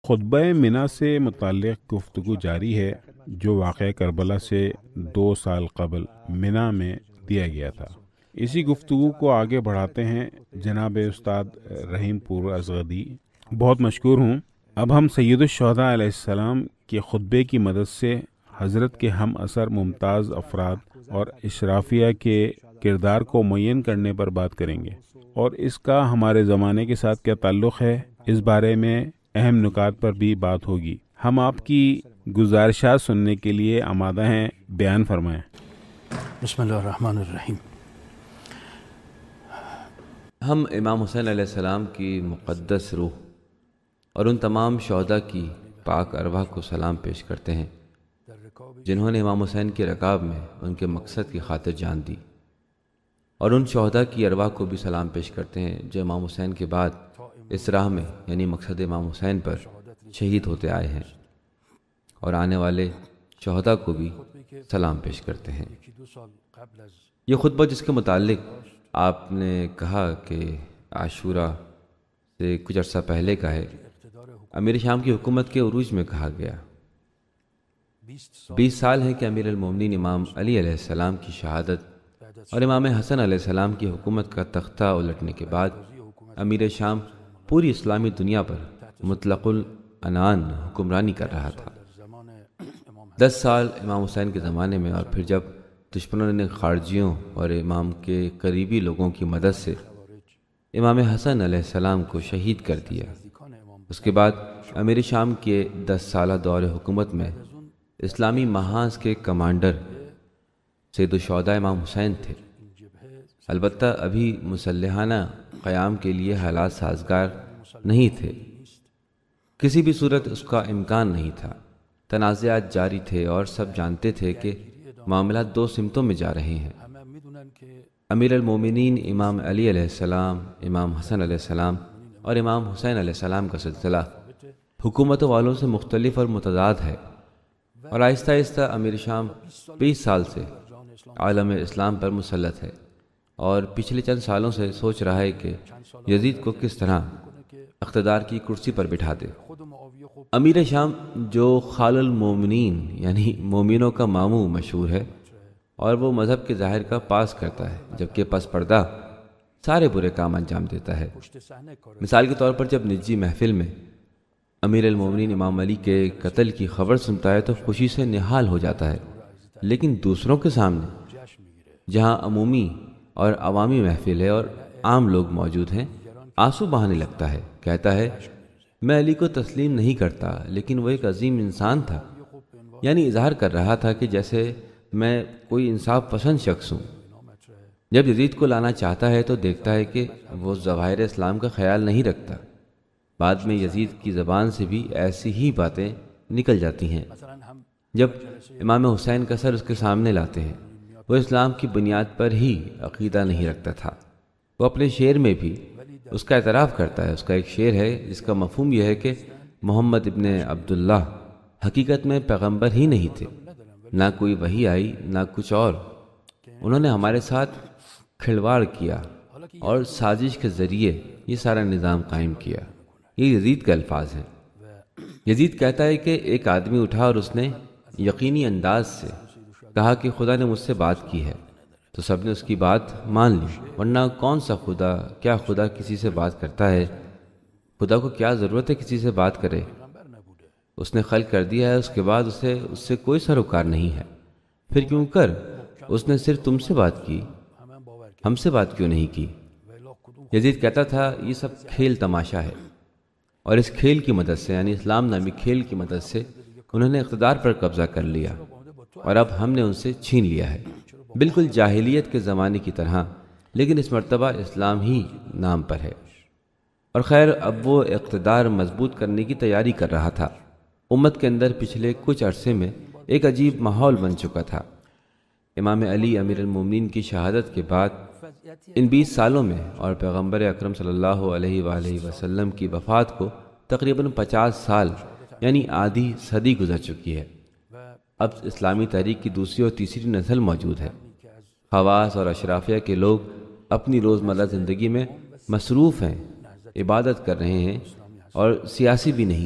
خطبہ منا سے متعلق گفتگو جاری ہے جو واقعہ کربلا سے 2 سال قبل منا میں دیا گیا تھا۔ اسی گفتگو کو آگے بڑھاتے ہیں جناب استاد رحیم پور ازغدی۔ بہت مشکور ہوں۔ اب ہم سید الشہداء علیہ السلام کے خطبے کی مدد سے حضرت کے ہم اثر ممتاز افراد اور اشرافیہ کے کردار کو معین کرنے پر بات کریں گے، اور اس کا ہمارے زمانے کے ساتھ کیا تعلق ہے، اس بارے میں اہم نکات پر بھی بات ہوگی۔ ہم آپ کی گزارشات سننے کے لیے آمادہ ہیں، بیان فرمائیں۔ بسم اللہ الرحمن الرحیم۔ ہم امام حسین علیہ السلام کی مقدس روح اور ان تمام شہداء کی پاک ارواح کو سلام پیش کرتے ہیں جنہوں نے امام حسین کے رکاب میں ان کے مقصد کی خاطر جان دی، اور ان شہداء کی ارواح کو بھی سلام پیش کرتے ہیں جو امام حسین کے بعد اس راہ میں یعنی مقصد امام حسین پر شہید ہوتے آئے ہیں، اور آنے والے شہداء کو بھی سلام پیش کرتے ہیں۔ یہ خطبہ جس کے متعلق آپ نے کہا کہ عاشورہ سے کچھ عرصہ پہلے کا ہے، امیر شام کی حکومت کے عروج میں کہا گیا۔ 20 سال ہیں کہ امیر المومنین امام علی علیہ السلام کی شہادت اور امام حسن علیہ السلام کی حکومت کا تختہ الٹنے کے بعد امیر شام پوری اسلامی دنیا پر مطلق العنان حکمرانی کر رہا تھا۔ 10 سال امام حسین کے زمانے میں، اور پھر جب دشمنوں نے خارجیوں اور امام کے قریبی لوگوں کی مدد سے امام حسن علیہ السلام کو شہید کر دیا۔ اس کے بعد امیر شام کے 10 سالہ دور حکومت میں اسلامی محاذ کے کمانڈر سید الشہداء امام حسین تھے۔ البتہ ابھی مسلحانہ قیام کے لیے حالات سازگار نہیں تھے، کسی بھی صورت اس کا امکان نہیں تھا۔ تنازعات جاری تھے اور سب جانتے تھے کہ معاملات 2 سمتوں میں جا رہے ہیں۔ امیر المومنین امام علی علیہ السلام، امام حسن علیہ السلام اور امام حسین علیہ السلام کا سلسلہ حکومتوں والوں سے مختلف اور متضاد ہے، اور آہستہ آہستہ امیر شام 20 سال سے عالم اسلام پر مسلط ہے، اور پچھلے چند سالوں سے سوچ رہا ہے کہ یزید کو کس طرح اقتدار کی کرسی پر بٹھا دے۔ امیر شام جو خال المومنین یعنی مومنوں کا ماموں مشہور ہے، اور وہ مذہب کے ظاہر کا پاس کرتا ہے جبکہ پس پردہ سارے برے کام انجام دیتا ہے۔ مثال کے طور پر جب نجی محفل میں امیر المومنین امام علی کے قتل کی خبر سنتا ہے تو خوشی سے نہال ہو جاتا ہے، لیکن دوسروں کے سامنے جہاں عمومی اور عوامی محفل ہے اور عام لوگ موجود ہیں، آنسو بہانے لگتا ہے۔ کہتا ہے، میں علی کو تسلیم نہیں کرتا، لیکن وہ ایک عظیم انسان تھا، یعنی اظہار کر رہا تھا کہ جیسے میں کوئی انصاف پسند شخص ہوں۔ جب یزید کو لانا چاہتا ہے تو دیکھتا ہے کہ وہ ظواہر اسلام کا خیال نہیں رکھتا۔ بعد میں یزید کی زبان سے بھی ایسی ہی باتیں نکل جاتی ہیں۔ جب امام حسین کا سر اس کے سامنے لاتے ہیں، وہ اسلام کی بنیاد پر ہی عقیدہ نہیں رکھتا تھا۔ وہ اپنے شعر میں بھی اس کا اعتراف کرتا ہے۔ اس کا ایک شعر ہے جس کا مفہوم یہ ہے کہ محمد ابن عبداللہ حقیقت میں پیغمبر ہی نہیں تھے، نہ کوئی وحی آئی نہ کچھ اور۔ انہوں نے ہمارے ساتھ کھلواڑ کیا اور سازش کے ذریعے یہ سارا نظام قائم کیا۔ یہ یزید کے الفاظ ہیں۔ یزید کہتا ہے کہ ایک آدمی اٹھا اور اس نے یقینی انداز سے کہا کہ خدا نے مجھ سے بات کی ہے، تو سب نے اس کی بات مان لی، ورنہ کون سا خدا، کیا خدا کسی سے بات کرتا ہے؟ خدا کو کیا ضرورت ہے کسی سے بات کرے؟ اس نے خلق کر دیا ہے، اس کے بعد اس سے کوئی سروکار نہیں ہے۔ پھر کیوں کر اس نے صرف تم سے بات کی، ہم سے بات کیوں نہیں کی؟ یزید کہتا تھا یہ سب کھیل تماشا ہے، اور اس کھیل کی مدد سے یعنی اسلام نامی کھیل کی مدد سے انہوں نے اقتدار پر قبضہ کر لیا، اور اب ہم نے ان سے چھین لیا ہے، بالکل جاہلیت کے زمانے کی طرح، لیکن اس مرتبہ اسلام ہی نام پر ہے۔ اور خیر، اب وہ اقتدار مضبوط کرنے کی تیاری کر رہا تھا۔ امت کے اندر پچھلے کچھ عرصے میں ایک عجیب ماحول بن چکا تھا۔ امام علی امیر المومنین کی شہادت کے بعد ان 20 سالوں میں اور پیغمبر اکرم صلی اللہ علیہ وآلہ وسلم کی وفات کو تقریباً 50 سال یعنی آدھی صدی گزر چکی ہے۔ اب اسلامی تحریک کی دوسری اور تیسری نسل موجود ہے۔ خواص اور اشرافیہ کے لوگ اپنی روزمرہ زندگی میں مصروف ہیں، عبادت کر رہے ہیں اور سیاسی بھی نہیں ہیں۔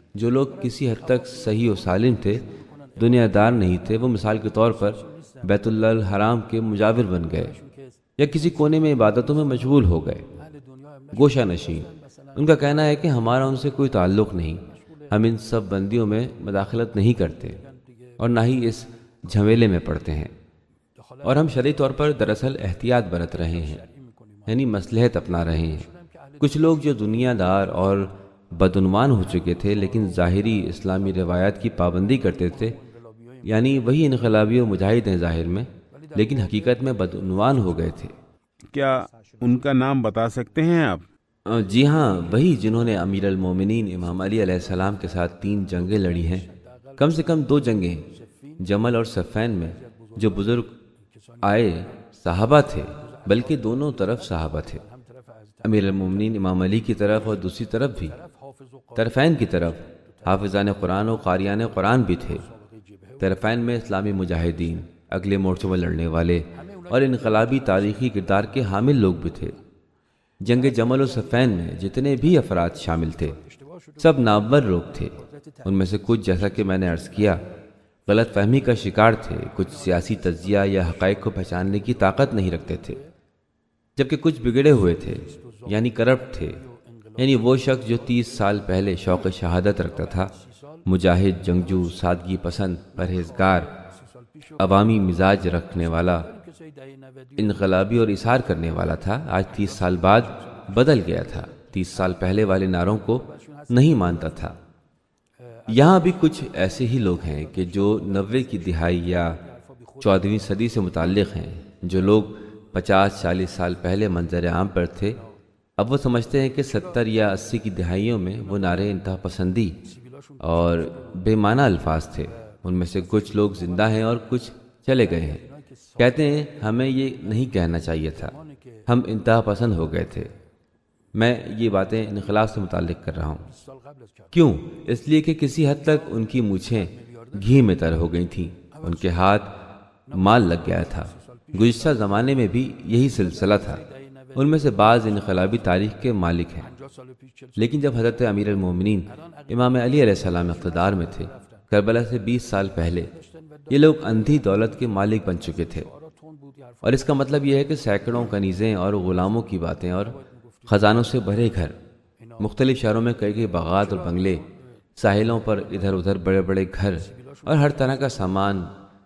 جو لوگ کسی حد تک صحیح و سالم تھے، دنیا دار نہیں تھے، وہ مثال کے طور پر بیت اللہ الحرام کے مجاور بن گئے یا کسی کونے میں عبادتوں میں مشغول ہو گئے، گوشہ نشین۔ ان کا کہنا ہے کہ ہمارا ان سے کوئی تعلق نہیں، ہم ان سب بندیوں میں مداخلت نہیں کرتے اور نہ ہی اس جھمیلے میں پڑتے ہیں، اور ہم شرعی طور پر دراصل احتیاط برت رہے ہیں، یعنی مصلحت اپنا رہے ہیں۔ کچھ لوگ جو دنیا دار اور بدعنوان ہو چکے تھے لیکن ظاہری اسلامی روایات کی پابندی کرتے تھے، یعنی وہی انقلابی و مجاہد ہیں ظاہر میں، لیکن حقیقت میں بدعنوان ہو گئے تھے۔ کیا ان کا نام بتا سکتے ہیں آپ؟ جی ہاں، وہی جنہوں نے امیر المومنین امام علی علیہ السلام کے ساتھ 3 جنگیں لڑی ہیں، کم سے کم 2 جنگیں جمل اور صفین میں۔ جو بزرگ آئے صحابہ تھے، بلکہ دونوں طرف صحابہ تھے، امیر المومنین امام علی کی طرف اور دوسری طرف بھی طرفین کی طرف حافظان قرآن و قاریان قرآن بھی تھے۔ طرفین میں اسلامی مجاہدین، اگلے مورچوں میں لڑنے والے اور انقلابی تاریخی کردار کے حامل لوگ بھی تھے۔ جنگ جمل و صفین میں جتنے بھی افراد شامل تھے سب نامور لوگ تھے۔ ان میں سے کچھ، جیسا کہ میں نے عرض کیا، غلط فہمی کا شکار تھے، کچھ سیاسی تجزیہ یا حقائق کو پہچاننے کی طاقت نہیں رکھتے تھے، جبکہ کچھ بگڑے ہوئے تھے، یعنی کرپٹ تھے، یعنی وہ شخص جو 30 سال پہلے شوق شہادت رکھتا تھا، مجاہد، جنگجو، سادگی پسند، پرہیزگار، عوامی مزاج رکھنے والا، انقلابی اور اثار کرنے والا تھا، آج 30 سال بعد بدل گیا تھا، 30 سال پہلے والے نعروں کو نہیں مانتا تھا۔ یہاں بھی کچھ ایسے ہی لوگ ہیں کہ جو 90 کی دہائی یا 14ویں صدی سے متعلق ہیں، جو لوگ 50-40 سال پہلے منظر عام پر تھے، اب وہ سمجھتے ہیں کہ 70 یا 80 کی دہائیوں میں وہ نعرے انتہا پسندی اور بے معنی الفاظ تھے۔ ان میں سے کچھ لوگ زندہ ہیں اور کچھ چلے گئے ہیں، کہتے ہیں ہمیں یہ نہیں کہنا چاہیے تھا، ہم انتہا پسند ہو گئے تھے۔ میں یہ باتیں انقلاب سے متعلق کر رہا ہوں۔ کیوں؟ اس لیے کہ کسی حد تک ان کی مونچھیں گھی میں تر ہو گئی تھیں، ان کے ہاتھ مال لگ گیا تھا۔ گزشتہ زمانے میں بھی یہی سلسلہ تھا۔ ان میں سے بعض انقلابی تاریخ کے مالک ہیں، لیکن جب حضرت امیر المومنین امام علی علیہ السلام اقتدار میں تھے، کربلا سے 20 سال پہلے، یہ لوگ اندھی دولت کے مالک بن چکے تھے، اور اس کا مطلب یہ ہے کہ سینکڑوں کنیزیں اور غلاموں کی باتیں اور خزانوں سے بھرے گھر، مختلف شہروں میں کئی باغات اور بنگلے، ساحلوں پر ادھر ادھر بڑے بڑے گھر اور ہر طرح کا سامان،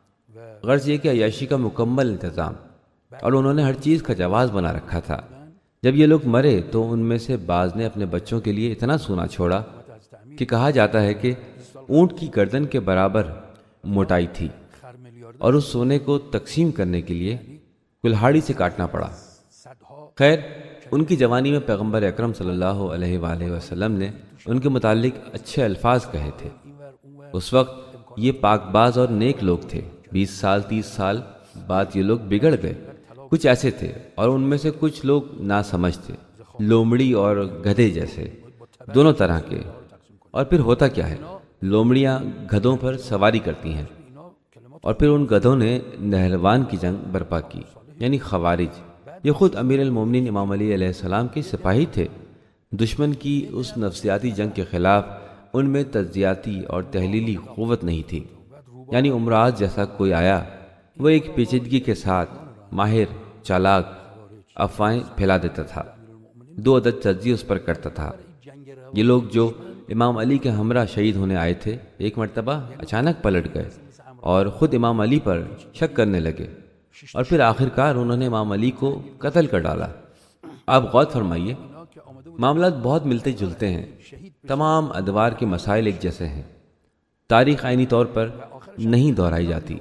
غرض یہ کہ عیاشی کا مکمل انتظام، اور انہوں نے ہر چیز کا جواز بنا رکھا تھا۔ جب یہ لوگ مرے تو ان میں سے بعض نے اپنے بچوں کے لیے اتنا سونا چھوڑا کہ کہا جاتا ہے کہ اونٹ کی گردن کے برابر موٹائی تھی، اور اس سونے کو تقسیم کرنے کے لیے کلہاڑی سے کاٹنا پڑا۔ خیر، ان کی جوانی میں پیغمبر اکرم صلی اللہ علیہ وآلہ وسلم نے ان کے متعلق اچھے الفاظ کہے تھے۔ اس وقت یہ پاک باز اور نیک لوگ تھے۔ 20 سال 30 سال بعد یہ لوگ بگڑ گئے۔ کچھ ایسے تھے، اور ان میں سے کچھ لوگ ناسمجھ تھے، لومڑی اور گدھے جیسے، دونوں طرح کے۔ اور پھر ہوتا کیا ہے، لومڑیاں گدھوں پر سواری کرتی ہیں، اور پھر ان گدھوں نے نہروان کی جنگ برپا کی، یعنی خوارج۔ یہ خود امیر المومنین امام علی علیہ السلام کے سپاہی تھے۔ دشمن کی اس نفسیاتی جنگ کے خلاف ان میں تجزیاتی اور تحلیلی قوت نہیں تھی، یعنی امراض جیسا کوئی آیا، وہ ایک پیچیدگی کے ساتھ ماہر، چالاک افواہیں پھیلا دیتا تھا، 2 عدد تجزیے اس پر کرتا تھا۔ یہ لوگ جو امام علی کے ہمراہ شہید ہونے آئے تھے، ایک مرتبہ اچانک پلٹ گئے اور خود امام علی پر شک کرنے لگے، اور پھر آخرکار انہوں نے امام علی کو قتل کر ڈالا۔ آپ غور فرمائیے، معاملات بہت ملتے جلتے ہیں، تمام ادوار کے مسائل ایک جیسے ہیں، تاریخ عینی طور پر نہیں دہرائی جاتی،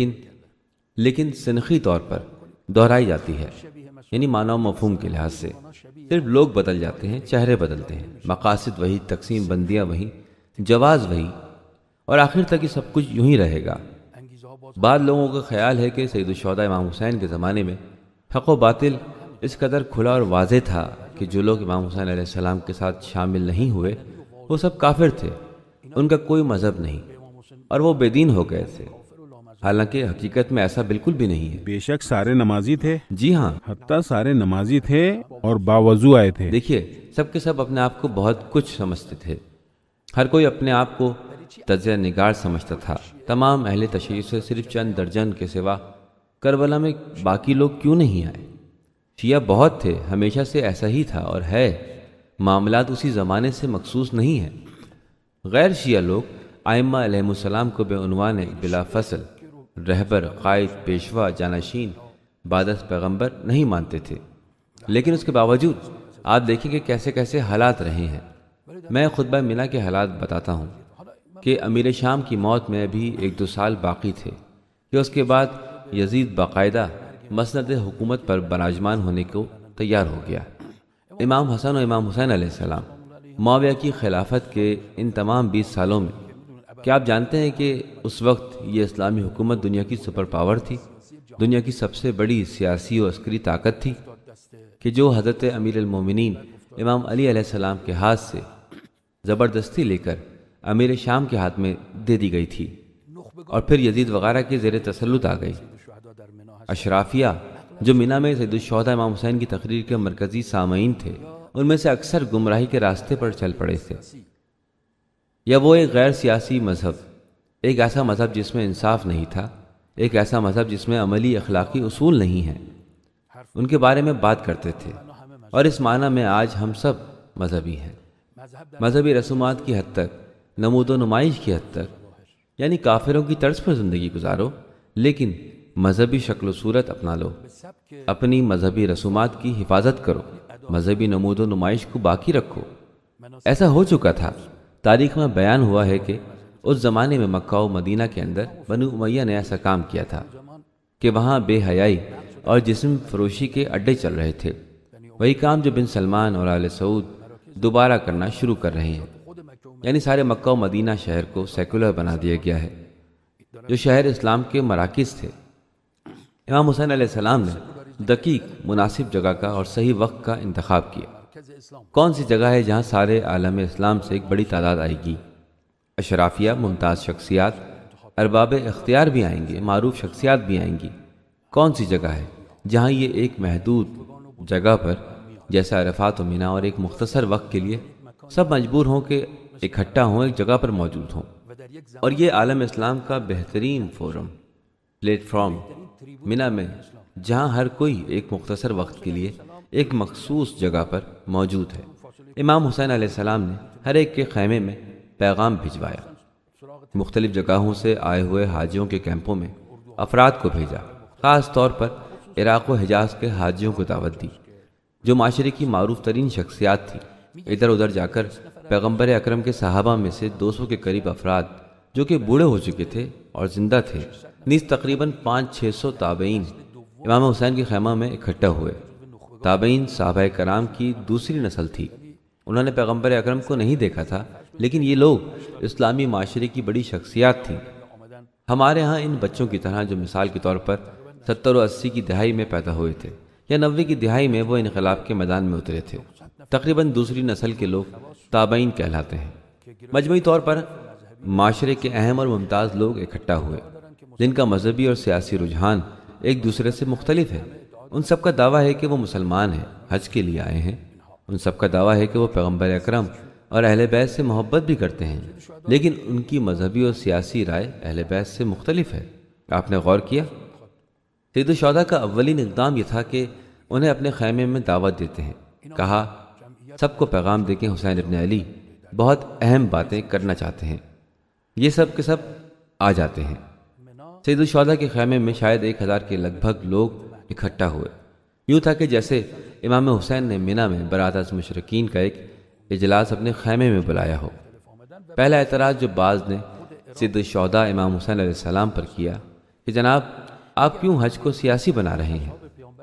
لیکن سنخی طور پر دہرائی جاتی ہے، یعنی معنی و مفہوم کے لحاظ سے۔ صرف لوگ بدل جاتے ہیں، چہرے بدلتے ہیں، مقاصد وہی، تقسیم بندیاں وہی، جواز وہی، اور آخر تک یہ سب کچھ یوں ہی رہے گا۔ بعض لوگوں کا خیال ہے کہ سید الشہداء امام حسین کے زمانے میں حق و باطل اس قدر کھلا اور واضح تھا کہ جو لوگ امام حسین علیہ السلام کے ساتھ شامل نہیں ہوئے وہ سب کافر تھے، ان کا کوئی مذہب نہیں، اور وہ بے دین ہو گئے تھے، حالانکہ حقیقت میں ایسا بالکل بھی نہیں ہے۔ بے شک سارے نمازی تھے، جی ہاں، حتیٰ سارے نمازی تھے اور باوضو آئے تھے۔ دیکھیے، سب کے سب اپنے آپ کو بہت کچھ سمجھتے تھے، ہر کوئی اپنے آپ کو تجزیہ نگار سمجھتا تھا۔ تمام اہل تشیع سے صرف چند درجن کے سوا کربلا میں باقی لوگ کیوں نہیں آئے؟ شیعہ بہت تھے، ہمیشہ سے ایسا ہی تھا اور ہے، معاملات اسی زمانے سے مخصوص نہیں ہیں۔ غیر شیعہ لوگ ائمہ علیہم السلام کو بے عنوان بلا فصل رہبر، قائد، پیشوا، جانشین، بعد از پیغمبر نہیں مانتے تھے، لیکن اس کے باوجود آپ دیکھیں کہ کیسے کیسے حالات رہے ہیں۔ میں خطبہ مینا کے حالات بتاتا ہوں کہ امیر شام کی موت میں ابھی 1-2 سال باقی تھے کہ اس کے بعد یزید باقاعدہ مسند حکومت پر براجمان ہونے کو تیار ہو گیا۔ امام حسن و امام حسین علیہ السلام معاویہ کی خلافت کے ان تمام 20 سالوں میں کیا آپ جانتے ہیں کہ اس وقت یہ اسلامی حکومت دنیا کی سپر پاور تھی، دنیا کی سب سے بڑی سیاسی و عسکری طاقت تھی، کہ جو حضرت امیر المومنین امام علی علیہ السلام کے ہاتھ سے زبردستی لے کر امیر شام کے ہاتھ میں دے دی گئی تھی، اور پھر یزید وغیرہ کے زیر تسلط آ گئی۔ اشرافیہ جو مینا میں سید الشہداء امام حسین کی تقریر کے مرکزی سامعین تھے، ان میں سے اکثر گمراہی کے راستے پر چل پڑے تھے، یا وہ ایک غیر سیاسی مذہب، ایک ایسا مذہب جس میں انصاف نہیں تھا، ایک ایسا مذہب جس میں عملی اخلاقی اصول نہیں ہیں، ان کے بارے میں بات کرتے تھے۔ اور اس معنی میں آج ہم سب مذہبی ہیں، مذہبی رسومات کی حد تک، نمود و نمائش کی حد تک، یعنی کافروں کی طرز پر زندگی گزارو لیکن مذہبی شکل و صورت اپنا لو، اپنی مذہبی رسومات کی حفاظت کرو، مذہبی نمود و نمائش کو باقی رکھو۔ ایسا ہو چکا تھا، تاریخ میں بیان ہوا ہے کہ اس زمانے میں مکہ و مدینہ کے اندر بنو امیہ نے ایسا کام کیا تھا کہ وہاں بے حیائی اور جسم فروشی کے اڈے چل رہے تھے، وہی کام جو بن سلمان اور آل سعود دوبارہ کرنا شروع کر رہے ہیں، یعنی سارے مکہ و مدینہ شہر کو سیکولر بنا دیا گیا ہے، جو شہر اسلام کے مراکز تھے۔ امام حسین علیہ السلام نے دقیق مناسب جگہ کا اور صحیح وقت کا انتخاب کیا۔ کون سی جگہ ہے جہاں سارے عالم اسلام سے ایک بڑی تعداد آئے گی؟ اشرافیہ، ممتاز شخصیات، ارباب اختیار بھی آئیں گے، معروف شخصیات بھی آئیں گی۔ کون سی جگہ ہے جہاں یہ ایک محدود جگہ پر جیسا عرفات و مینا اور ایک مختصر وقت کے لیے سب مجبور ہوں کہ اکٹھا ہوں، ایک جگہ پر موجود ہوں؟ اور یہ عالم اسلام کا بہترین فورم، پلیٹ فارم مینا میں، جہاں ہر کوئی ایک مختصر وقت کے لیے ایک مخصوص جگہ پر موجود ہے۔ امام حسین علیہ السلام نے ہر ایک کے خیمے میں پیغام بھجوایا، مختلف جگہوں سے آئے ہوئے حاجیوں کے کیمپوں میں افراد کو بھیجا، خاص طور پر عراق و حجاز کے حاجیوں کو دعوت دی، جو معاشرے کی معروف ترین شخصیات تھی۔ ادھر ادھر جا کر پیغمبر اکرم کے صحابہ میں سے 200 کے قریب افراد جو کہ بوڑھے ہو چکے تھے اور زندہ تھے، نیز تقریباً 500-600 تابعین امام حسین کے خیمہ میں اکٹھا ہوئے۔ تابعین صحابہ کرام کی دوسری نسل تھی، انہوں نے پیغمبر اکرم کو نہیں دیکھا تھا، لیکن یہ لوگ اسلامی معاشرے کی بڑی شخصیات تھیں۔ ہمارے ہاں ان بچوں کی طرح جو مثال کے طور پر 70 و 80 کی دہائی میں پیدا ہوئے تھے یا 90 کی دہائی میں وہ انقلاب کے میدان میں اترے تھے، تقریباً دوسری نسل کے لوگ تابعین کہلاتے ہیں۔ مجموعی طور پر معاشرے کے اہم اور ممتاز لوگ اکٹھا ہوئے، جن کا مذہبی اور سیاسی رجحان ایک دوسرے سے مختلف ہے۔ ان سب کا دعویٰ ہے کہ وہ مسلمان ہیں، حج کے لیے آئے ہیں، ان سب کا دعویٰ ہے کہ وہ پیغمبر اکرم اور اہل بیت سے محبت بھی کرتے ہیں، لیکن ان کی مذہبی اور سیاسی رائے اہل بیت سے مختلف ہے۔ آپ نے غور کیا؟ سید الشہداء کا اولین اقدام یہ تھا کہ انہیں اپنے خیمے میں دعوت دیتے ہیں، کہا سب کو پیغام دے کے حسین ابن علی بہت اہم باتیں کرنا چاہتے ہیں، یہ سب کے سب آ جاتے ہیں۔ سید الشہداء کے خیمے میں شاید 1000 کے لگ بھگ لوگ اکٹھا ہوئے۔ یوں تھا کہ جیسے امام حسین نے مینا میں برات از مشرکین کا ایک اجلاس اپنے خیمے میں بلایا ہو۔ پہلا اعتراض جو بعض نے سید الشہداء امام حسین علیہ السلام پر کیا کہ جناب آپ کیوں حج کو سیاسی بنا رہے ہیں؟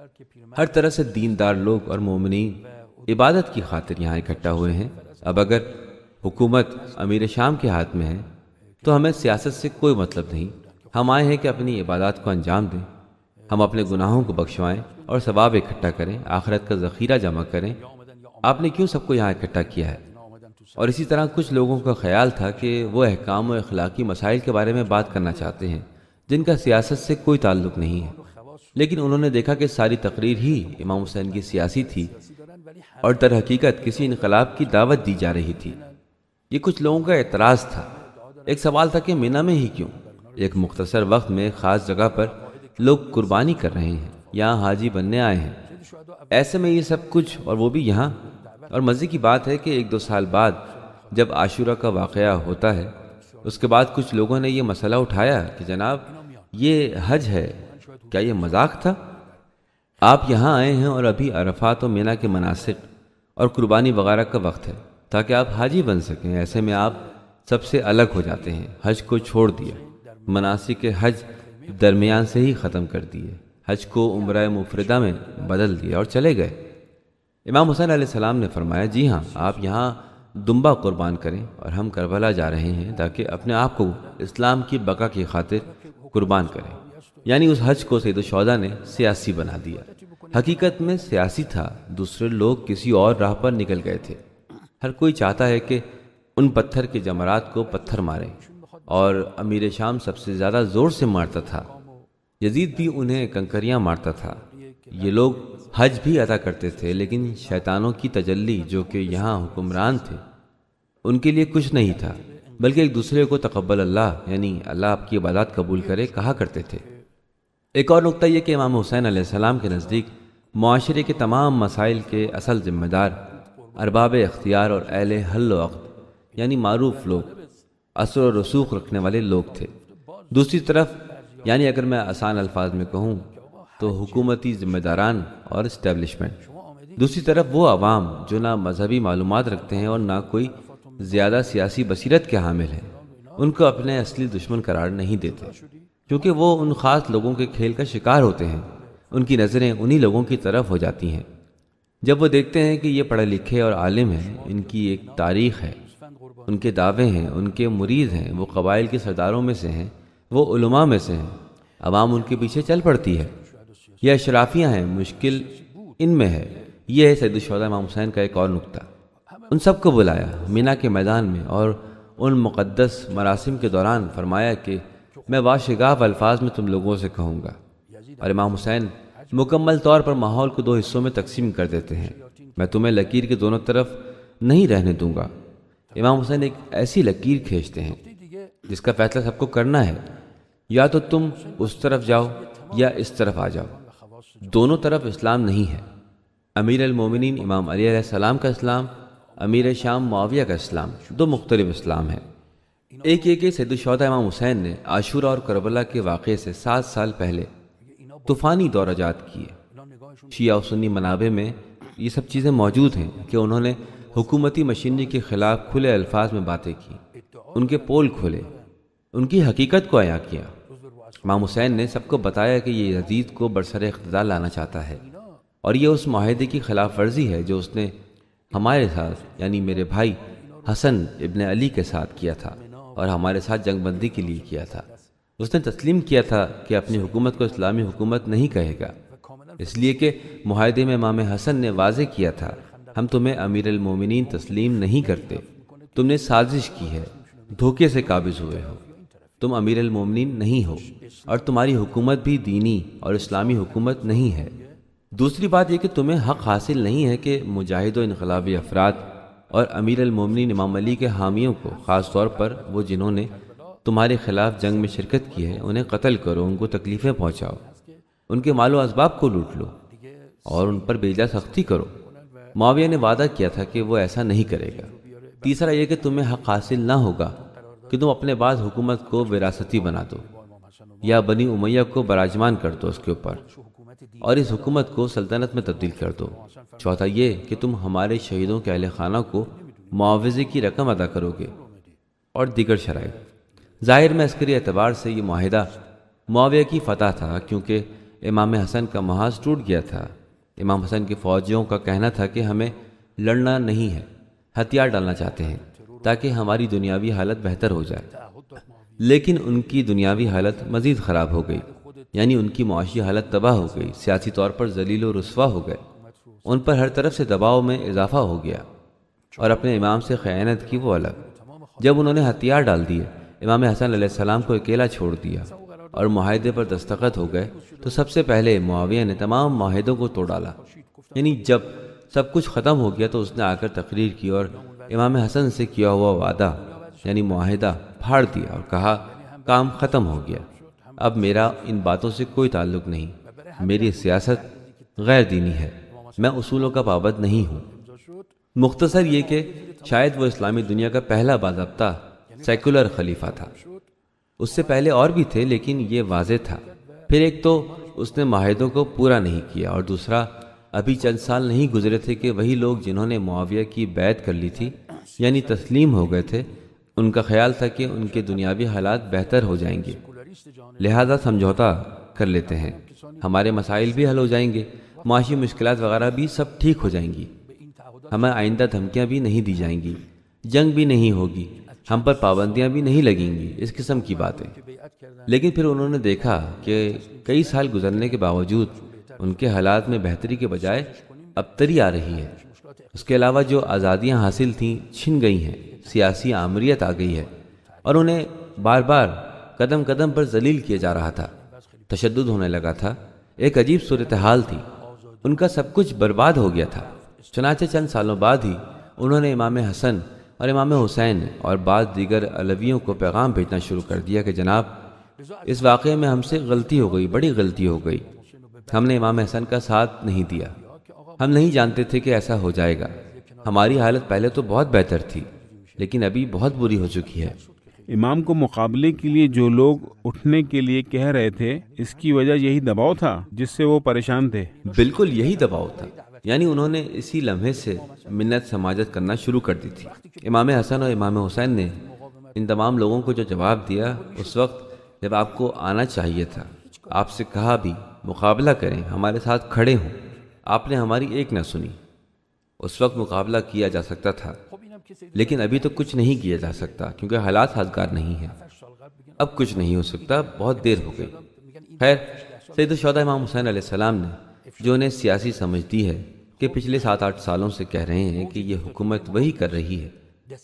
ہر طرح سے دیندار لوگ اور مومنین عبادت کی خاطر یہاں اکٹھا ہوئے ہیں، اب اگر حکومت امیر شام کے ہاتھ میں ہے تو ہمیں سیاست سے کوئی مطلب نہیں، ہم آئے ہیں کہ اپنی عبادات کو انجام دیں، ہم اپنے گناہوں کو بخشوائیں اور ثواب اکٹھا کریں، آخرت کا ذخیرہ جمع کریں۔ آپ نے کیوں سب کو یہاں اکٹھا کیا ہے؟ اور اسی طرح کچھ لوگوں کا خیال تھا کہ وہ احکام و اخلاقی مسائل کے بارے میں بات کرنا چاہتے ہیں جن کا سیاست سے کوئی تعلق نہیں ہے، لیکن انہوں نے دیکھا کہ ساری تقریر ہی امام حسین کی سیاسی تھی اور در حقیقت کسی انقلاب کی دعوت دی جا رہی تھی۔ یہ کچھ لوگوں کا اعتراض تھا۔ ایک سوال تھا کہ مینا میں ہی کیوں؟ ایک مختصر وقت میں خاص جگہ پر لوگ قربانی کر رہے ہیں، یہاں حاجی بننے آئے ہیں، ایسے میں یہ سب کچھ اور وہ بھی یہاں۔ اور مزے کی بات ہے کہ 1-2 سال بعد جب عاشورہ کا واقعہ ہوتا ہے، اس کے بعد کچھ لوگوں نے یہ مسئلہ اٹھایا کہ جناب یہ حج ہے، کیا یہ مذاق تھا؟ آپ یہاں آئے ہیں اور ابھی عرفات و مینا کے مناسک اور قربانی وغیرہ کا وقت ہے تاکہ آپ حاجی بن سکیں، ایسے میں آپ سب سے الگ ہو جاتے ہیں، حج کو چھوڑ دیا، مناسک حج درمیان سے ہی ختم کر دیے، حج کو عمرہ مفردہ میں بدل دیا اور چلے گئے۔ امام حسین علیہ السلام نے فرمایا جی ہاں، آپ یہاں دمبا قربان کریں اور ہم کربلا جا رہے ہیں تاکہ اپنے آپ کو اسلام کی بقا کی خاطر قربان کریں۔ یعنی اس حج کو سید الشہداء نے سیاسی بنا دیا۔ حقیقت میں سیاسی تھا، دوسرے لوگ کسی اور راہ پر نکل گئے تھے۔ ہر کوئی چاہتا ہے کہ ان پتھر کے جمرات کو پتھر ماریں، اور امیر شام سب سے زیادہ زور سے مارتا تھا، یزید بھی انہیں کنکریاں مارتا تھا۔ یہ لوگ حج بھی ادا کرتے تھے، لیکن شیطانوں کی تجلی جو کہ یہاں حکمران تھے ان کے لیے کچھ نہیں تھا، بلکہ ایک دوسرے کو تقبل اللہ، یعنی اللہ آپ کی عبادات قبول کرے، کہا کرتے تھے۔ ایک اور نقطہ یہ کہ امام حسین علیہ السلام کے نزدیک معاشرے کے تمام مسائل کے اصل ذمہ دار ارباب اختیار اور اہل حل و عقد، یعنی معروف لوگ، اثر و رسوخ رکھنے والے لوگ تھے۔ دوسری طرف یعنی اگر میں آسان الفاظ میں کہوں تو حکومتی ذمہ داران اور اسٹیبلشمنٹ۔ دوسری طرف وہ عوام جو نہ مذہبی معلومات رکھتے ہیں اور نہ کوئی زیادہ سیاسی بصیرت کے حامل ہیں، ان کو اپنے اصلی دشمن قرار نہیں دیتے، کیونکہ وہ ان خاص لوگوں کے کھیل کا شکار ہوتے ہیں۔ ان کی نظریں انہی لوگوں کی طرف ہو جاتی ہیں۔ جب وہ دیکھتے ہیں کہ یہ پڑھے لکھے اور عالم ہیں، ان کی ایک تاریخ ہے، ان کے دعوے ہیں، ان کے مرید ہیں، وہ قبائل کے سرداروں میں سے ہیں، وہ علماء میں سے ہیں، عوام ان کے پیچھے چل پڑتی ہے۔ یہ اشرافیاں ہیں، مشکل ان میں ہے۔ یہ ہے سید الشہداء امام حسین کا ایک اور نقطہ۔ ان سب کو بلایا مینا کے میدان میں اور ان مقدس مراسم کے دوران فرمایا کہ میں واشگاف الفاظ میں تم لوگوں سے کہوں گا، اور امام حسین مکمل طور پر ماحول کو 2 حصوں میں تقسیم کر دیتے ہیں۔ میں تمہیں لکیر کے دونوں طرف نہیں رہنے دوں گا۔ امام حسین ایک ایسی لکیر کھینچتے ہیں جس کا فیصلہ سب کو کرنا ہے، یا تو تم اس طرف جاؤ یا اس طرف آ جاؤ، دونوں طرف اسلام نہیں ہے۔ امیر المومنین امام علی علیہ السلام کا اسلام، امیر شام معاویہ کا اسلام، 2 مختلف اسلام ہیں۔ ایک یہ کہ سید الشہداء امام حسین نے عاشورہ اور کربلا کے واقعے سے 7 سال پہلے طوفانی دور ایجاد کیے۔ شیعہ و سنی منابع میں یہ سب چیزیں موجود ہیں کہ انہوں نے حکومتی مشینری کے خلاف کھلے الفاظ میں باتیں کی، ان کے پول کھولے، ان کی حقیقت کو عیاں کیا۔ امام حسین نے سب کو بتایا کہ یہ یزید کو برسر اقتدار لانا چاہتا ہے، اور یہ اس معاہدے کی خلاف ورزی ہے جو اس نے ہمارے ساتھ، یعنی میرے بھائی حسن ابن علی کے ساتھ کیا تھا، اور ہمارے ساتھ جنگ بندی کے لیے کیا تھا۔ اس نے تسلیم کیا تھا کہ اپنی حکومت کو اسلامی حکومت نہیں کہے گا، اس لیے کہ معاہدے میں امام حسن نے واضح کیا تھا ہم تمہیں امیر المومنین تسلیم نہیں کرتے، تم نے سازش کی ہے، دھوکے سے قابض ہوئے ہو، تم امیر المومنین نہیں ہو، اور تمہاری حکومت بھی دینی اور اسلامی حکومت نہیں ہے۔ دوسری بات یہ کہ تمہیں حق حاصل نہیں ہے کہ مجاہد و انقلابی افراد اور امیر المومنین امام علی کے حامیوں کو، خاص طور پر وہ جنہوں نے تمہارے خلاف جنگ میں شرکت کی ہے، انہیں قتل کرو، ان کو تکلیفیں پہنچاؤ، ان کے مال و اسباب کو لوٹ لو اور ان پر بے جا سختی کرو۔ معاویہ نے وعدہ کیا تھا کہ وہ ایسا نہیں کرے گا۔ تیسرا یہ کہ تمہیں حق حاصل نہ ہوگا کہ تم اپنے بعد حکومت کو وراثتی بنا دو یا بنی امیہ کو براجمان کر دو اس کے اوپر، اور اس حکومت کو سلطنت میں تبدیل کر دو۔ چوتھا یہ کہ تم ہمارے شہیدوں کے اہل خانہ کو معاوضے کی رقم ادا کرو گے، اور دیگر شرائط۔ ظاہر میں عسکری اعتبار سے یہ معاہدہ معاویہ کی فتح تھا، کیونکہ امام حسن کا محاذ ٹوٹ گیا تھا۔ امام حسن کے فوجیوں کا کہنا تھا کہ ہمیں لڑنا نہیں ہے، ہتھیار ڈالنا چاہتے ہیں تاکہ ہماری دنیاوی حالت بہتر ہو جائے، لیکن ان کی دنیاوی حالت مزید خراب ہو گئی، یعنی ان کی معاشی حالت تباہ ہو گئی، سیاسی طور پر ذلیل و رسوا ہو گئے، ان پر ہر طرف سے دباؤ میں اضافہ ہو گیا، اور اپنے امام سے خیانت کی وہ الگ۔ جب انہوں نے ہتھیار ڈال دیے، امام حسن علیہ السلام کو اکیلا چھوڑ دیا اور معاہدے پر دستخط ہو گئے، تو سب سے پہلے معاویہ نے تمام معاہدوں کو توڑ ڈالا۔ یعنی جب سب کچھ ختم ہو گیا تو اس نے آ کر تقریر کی اور امام حسن سے کیا ہوا وعدہ یعنی معاہدہ پھاڑ دیا اور کہا کام ختم ہو گیا، اب میرا ان باتوں سے کوئی تعلق نہیں، میری سیاست غیر دینی ہے، میں اصولوں کا پابند نہیں ہوں۔ مختصر یہ کہ شاید وہ اسلامی دنیا کا پہلا باضابطہ سیکولر خلیفہ تھا۔ اس سے پہلے اور بھی تھے لیکن یہ واضح تھا۔ پھر ایک تو اس نے معاہدوں کو پورا نہیں کیا، اور دوسرا ابھی چند سال نہیں گزرے تھے کہ وہی لوگ جنہوں نے معاویہ کی بیعت کر لی تھی یعنی تسلیم ہو گئے تھے، ان کا خیال تھا کہ ان کے دنیاوی حالات بہتر ہو جائیں گے، لہذا سمجھوتا کر لیتے ہیں، ہمارے مسائل بھی حل ہو جائیں گے، معاشی مشکلات وغیرہ بھی سب ٹھیک ہو جائیں گی، ہمیں آئندہ دھمکیاں بھی نہیں دی جائیں گی، جنگ بھی نہیں ہوگی، ہم پر پابندیاں بھی نہیں لگیں گی، اس قسم کی باتیں۔ لیکن پھر انہوں نے دیکھا کہ کئی سال گزرنے کے باوجود ان کے حالات میں بہتری کے بجائے ابتری آ رہی ہے۔ اس کے علاوہ جو آزادیاں حاصل تھیں چھن گئی ہیں، سیاسی آمریت آ گئی ہے، اور انہیں بار بار قدم قدم پر ذلیل کیا جا رہا تھا، تشدد ہونے لگا تھا، ایک عجیب صورتحال تھی، ان کا سب کچھ برباد ہو گیا تھا۔ چنانچہ چند سالوں بعد ہی انہوں نے امام حسن اور امام حسین اور بعض دیگر علویوں کو پیغام بھیجنا شروع کر دیا کہ جناب اس واقعے میں ہم سے غلطی ہو گئی، بڑی غلطی ہو گئی، ہم نے امام حسن کا ساتھ نہیں دیا، ہم نہیں جانتے تھے کہ ایسا ہو جائے گا، ہماری حالت پہلے تو بہت بہتر تھی لیکن ابھی بہت بری ہو چکی ہے۔ امام کو مقابلے کے لیے جو لوگ اٹھنے کے لیے کہہ رہے تھے، اس کی وجہ یہی دباؤ تھا جس سے وہ پریشان تھے۔ بالکل یہی دباؤ تھا، یعنی انہوں نے اسی لمحے سے منت سماجت کرنا شروع کر دی تھی۔ امام حسن اور امام حسین نے ان تمام لوگوں کو جو جواب دیا اس وقت جب آپ کو آنا چاہیے تھا، آپ سے کہا بھی مقابلہ کریں، ہمارے ساتھ کھڑے ہوں، آپ نے ہماری ایک نہ سنی۔ اس وقت مقابلہ کیا جا سکتا تھا لیکن ابھی تو کچھ نہیں کیا جا سکتا کیونکہ حالات سازگار نہیں ہیں، اب کچھ نہیں ہو سکتا، بہت دیر ہو گئی۔ خیر، سید الشہداء امام حسین علیہ السلام نے جو انہیں سیاسی سمجھ دی ہے کہ پچھلے 7-8 سالوں سے کہہ رہے ہیں کہ یہ حکومت وہی کر رہی ہے،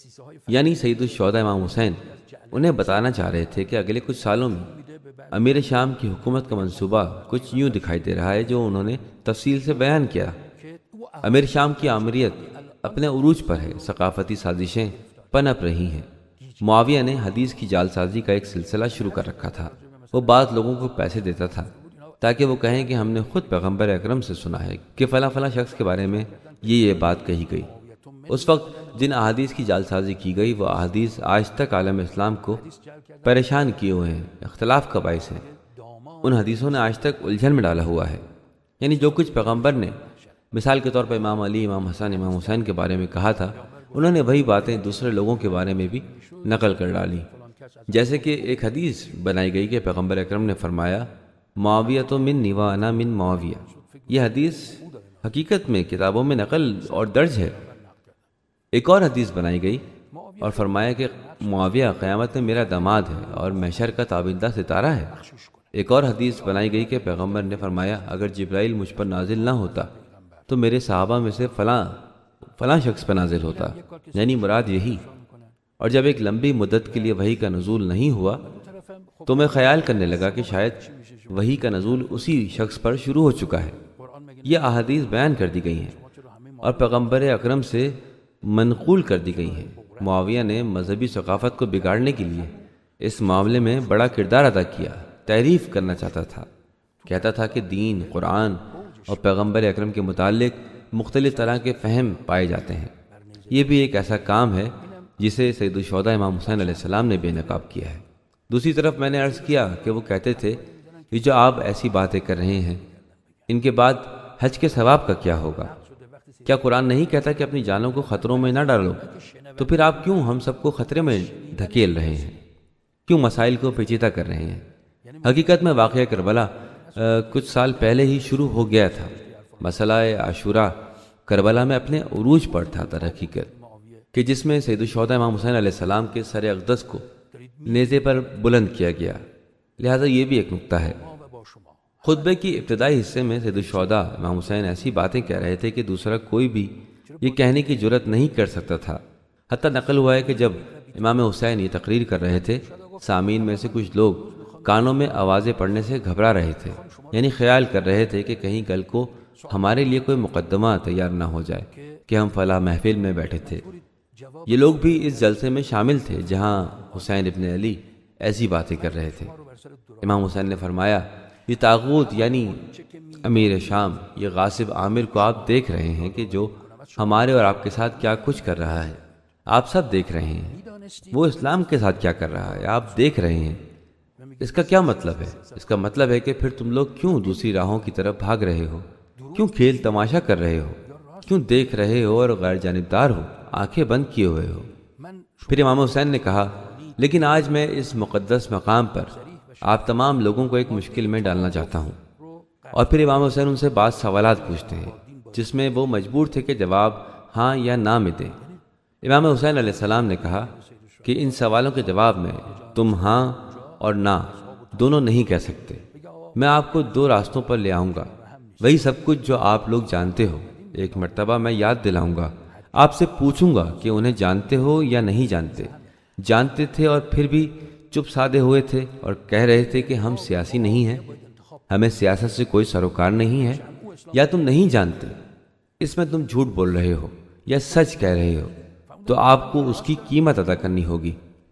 یعنی سید الشہداء امام حسین انہیں بتانا چاہ رہے تھے کہ اگلے کچھ سالوں میں امیر شام کی حکومت کا منصوبہ کچھ یوں دکھائی دے رہا ہے جو انہوں نے تفصیل سے بیان کیا۔ امیر شام کی آمریت اپنے عروج پر ہے، ثقافتی سازشیں پنپ رہی ہیں۔ معاویہ نے حدیث کی جال سازی کا ایک سلسلہ شروع کر رکھا تھا، وہ بعض لوگوں کو پیسے دیتا تھا تاکہ وہ کہیں کہ ہم نے خود پیغمبر اکرم سے سنا ہے کہ فلاں فلاں شخص کے بارے میں یہ بات کہی گئی۔ اس وقت جن احادیث کی جال سازی کی گئی وہ احادیث آج تک عالم اسلام کو پریشان کیے ہوئے ہیں، اختلاف کا باعث ہیں، ان حدیثوں نے آج تک الجھن میں ڈالا ہوا ہے۔ یعنی جو کچھ پیغمبر نے مثال کے طور پر امام علی، امام حسن، امام حسین کے بارے میں کہا تھا، انہوں نے وہی باتیں دوسرے لوگوں کے بارے میں بھی نقل کر ڈالی۔ جیسے کہ ایک حدیث بنائی گئی کہ پیغمبر اکرم نے فرمایا معاویہ تو منی وانا من معاویہ، یہ حدیث حقیقت میں کتابوں میں نقل اور درج ہے۔ ایک اور حدیث بنائی گئی اور فرمایا کہ معاویہ قیامت میں میرا داماد ہے اور محشر کا تابندہ ستارہ ہے۔ ایک اور حدیث بنائی گئی کہ پیغمبر نے فرمایا اگر جبرائیل مجھ پر نازل نہ ہوتا تو میرے صحابہ میں سے فلاں شخص پر نازل ہوتا، یعنی مراد یہی۔ اور جب ایک لمبی مدت کے لیے وحی کا نزول نہیں ہوا تو میں خیال کرنے لگا کہ شاید وحی کا نزول اسی شخص پر شروع ہو چکا ہے۔ یہ احادیث بیان کر دی گئی ہیں اور پیغمبر اکرم سے منقول کر دی گئی ہیں۔ معاویہ نے مذہبی ثقافت کو بگاڑنے کے لیے اس معاملے میں بڑا کردار ادا کیا، تعریف کرنا چاہتا تھا، کہتا تھا کہ دین، قرآن اور پیغمبر اکرم کے متعلق مختلف طرح کے فہم پائے جاتے ہیں۔ یہ بھی ایک ایسا کام ہے جسے سید الشہداء امام حسین علیہ السلام نے بے نقاب کیا ہے۔ دوسری طرف میں نے عرض کیا کہ وہ کہتے تھے کہ جو آپ ایسی باتیں کر رہے ہیں ان کے بعد حج کے ثواب کا کیا ہوگا؟ کیا قرآن نہیں کہتا کہ اپنی جانوں کو خطروں میں نہ ڈالو؟ تو پھر آپ کیوں ہم سب کو خطرے میں دھکیل رہے ہیں؟ کیوں مسائل کو پیچیدہ کر رہے ہیں؟ حقیقت میں واقعہ کربلا کچھ سال پہلے ہی شروع ہو گیا تھا۔ مسئلہ عاشورہ کربلا میں اپنے عروج پر تھا در حقیقت، کہ جس میں سید الشہداء امام حسین علیہ السلام کے سر اقدس کو نیزے پر بلند کیا گیا، لہذا یہ بھی ایک نکتہ ہے۔ خطبے کی ابتدائی حصے میں سید الشہداء امام حسین ایسی باتیں کہہ رہے تھے کہ دوسرا کوئی بھی یہ کہنے کی جرت نہیں کر سکتا تھا۔ حتیٰ نقل ہوا ہے کہ جب امام حسین یہ تقریر کر رہے تھے، سامعین میں سے کچھ لوگ کانوں میں آوازیں پڑنے سے گھبرا رہے تھے، یعنی خیال کر رہے تھے کہ کہیں کل کو ہمارے لیے کوئی مقدمہ تیار نہ ہو جائے کہ ہم فلاں محفل میں بیٹھے تھے، یہ لوگ بھی اس جلسے میں شامل تھے جہاں حسین ابن علی ایسی باتیں کر رہے تھے۔ امام حسین نے فرمایا، یہ طاغوت یعنی امیر شام، یہ غاصب عامر کو آپ دیکھ رہے ہیں کہ جو ہمارے اور آپ کے ساتھ کیا کچھ کر رہا ہے، آپ سب دیکھ رہے ہیں۔ وہ اسلام کے ساتھ کیا کر رہا ہے، آپ دیکھ رہے ہیں۔ اس کا کیا مطلب ہے؟ اس کا مطلب ہے کہ پھر تم لوگ کیوں دوسری راہوں کی طرف بھاگ رہے ہو؟ کیوں کھیل تماشا کر رہے ہو؟ کیوں دیکھ رہے ہو اور غیر جانبدار ہو، آنکھیں بند کیے ہوئے ہو؟ پھر امام حسین نے کہا، لیکن آج میں اس مقدس مقام پر آپ تمام لوگوں کو ایک مشکل میں ڈالنا چاہتا ہوں۔ اور پھر امام حسین ان سے بعض سوالات پوچھتے ہیں جس میں وہ مجبور تھے کہ جواب ہاں یا نہ میں دیں۔ امام حسین علیہ السلام نے کہا کہ ان سوالوں کے جواب میں تم ہاں اور نہ دونوں نہیں کہہ سکتے۔ میں آپ کو دو راستوں پر لے آؤں گا، وہی سب کچھ جو آپ لوگ جانتے ہو۔ ایک مرتبہ میں یاد دلاؤں گا، آپ سے پوچھوں گا کہ انہیں جانتے ہو یا نہیں جانتے۔ جانتے تھے اور پھر بھی چپ سادے ہوئے تھے اور کہہ رہے تھے کہ ہم سیاسی نہیں ہیں، ہمیں سیاست سے کوئی سروکار نہیں ہے، یا تم نہیں جانتے، اس میں تم جھوٹ بول رہے ہو یا سچ کہہ رہے ہو، تو آپ کو اس کی قیمت ادا کرنی ہوگی۔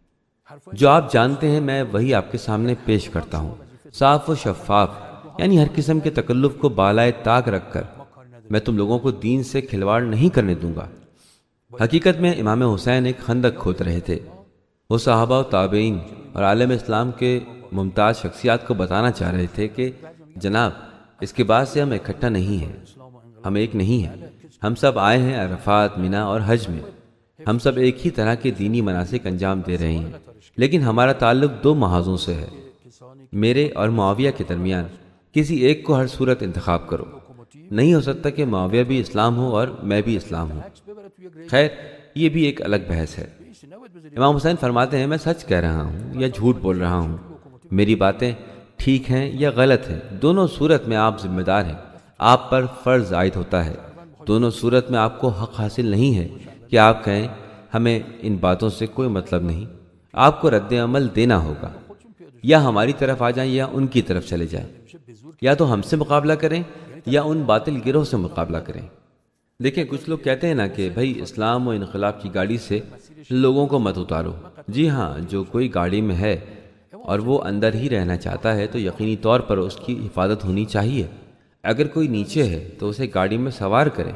جو آپ جانتے ہیں میں وہی آپ کے سامنے پیش کرتا ہوں، صاف و شفاف، یعنی ہر قسم کے تکلف کو بالائے طاق رکھ کر۔ میں تم لوگوں کو دین سے کھلواڑ نہیں کرنے دوں گا۔ حقیقت میں امام حسین ایک خندق کھود رہے تھے۔ وہ صحابہ و تابعین اور عالم اسلام کے ممتاز شخصیات کو بتانا چاہ رہے تھے کہ جناب، اس کے بعد سے ہم اکٹھا نہیں ہیں، ہم ایک نہیں ہیں۔ ہم سب آئے ہیں عرفات، مینا اور حج میں، ہم سب ایک ہی طرح کے دینی مناسک انجام دے رہے ہیں، لیکن ہمارا تعلق دو محاذوں سے ہے۔ میرے اور معاویہ کے درمیان کسی ایک کو ہر صورت انتخاب کرو۔ نہیں ہو سکتا کہ معاویہ بھی اسلام ہو اور میں بھی اسلام ہوں۔ خیر، یہ بھی ایک الگ بحث ہے۔ امام حسین فرماتے ہیں، میں سچ کہہ رہا ہوں یا جھوٹ بول رہا ہوں، میری باتیں ٹھیک ہیں یا غلط ہیں، دونوں صورت میں آپ ذمہ دار ہیں، آپ پر فرض عائد ہوتا ہے۔ دونوں صورت میں آپ کو حق حاصل نہیں ہے کہ آپ کہیں ہمیں ان باتوں سے کوئی مطلب نہیں۔ آپ کو رد عمل دینا ہوگا، یا ہماری طرف آ جائیں یا ان کی طرف چلے جائیں، یا تو ہم سے مقابلہ کریں یا ان باطل گروہ سے مقابلہ کریں۔ دیکھیں، کچھ لوگ کہتے ہیں نا کہ بھائی اسلام و انقلاب کی گاڑی سے لوگوں کو مت اتارو۔ جی ہاں، جو کوئی گاڑی میں ہے اور وہ اندر ہی رہنا چاہتا ہے تو یقینی طور پر اس کی حفاظت ہونی چاہیے۔ اگر کوئی نیچے ہے تو اسے گاڑی میں سوار کریں۔